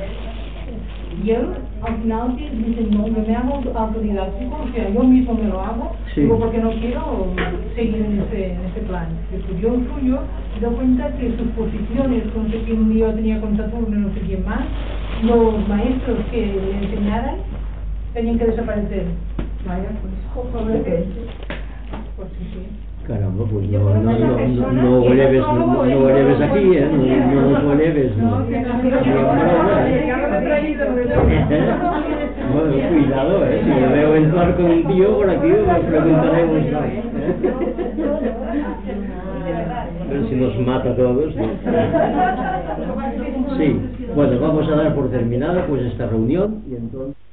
Y él al final dice, no, yo me hago autodidáctico, o sea, yo mismo me lo hago, sí. Digo, porque no quiero seguir en este, en este plan. Estudió el suyo, se dio cuenta que sus posiciones, con no sé quién un día tenía con Saturno, no sé quién más, los maestros que le enseñaran tenían que desaparecer. Vaya, pues, joder, pues sí, sí. Caramba, pues no, no, no, no, no lo lleves, no, no lo lleves aquí, ¿eh? No, no lo lleves, no. Bueno, cuidado, ¿eh? Si me veo entrar con un tío por aquí, me preguntaremos, ¿no? ¿Eh? Pero si nos mata a todos, ¿no? Sí, bueno, vamos a dar por terminada pues esta reunión y entonces...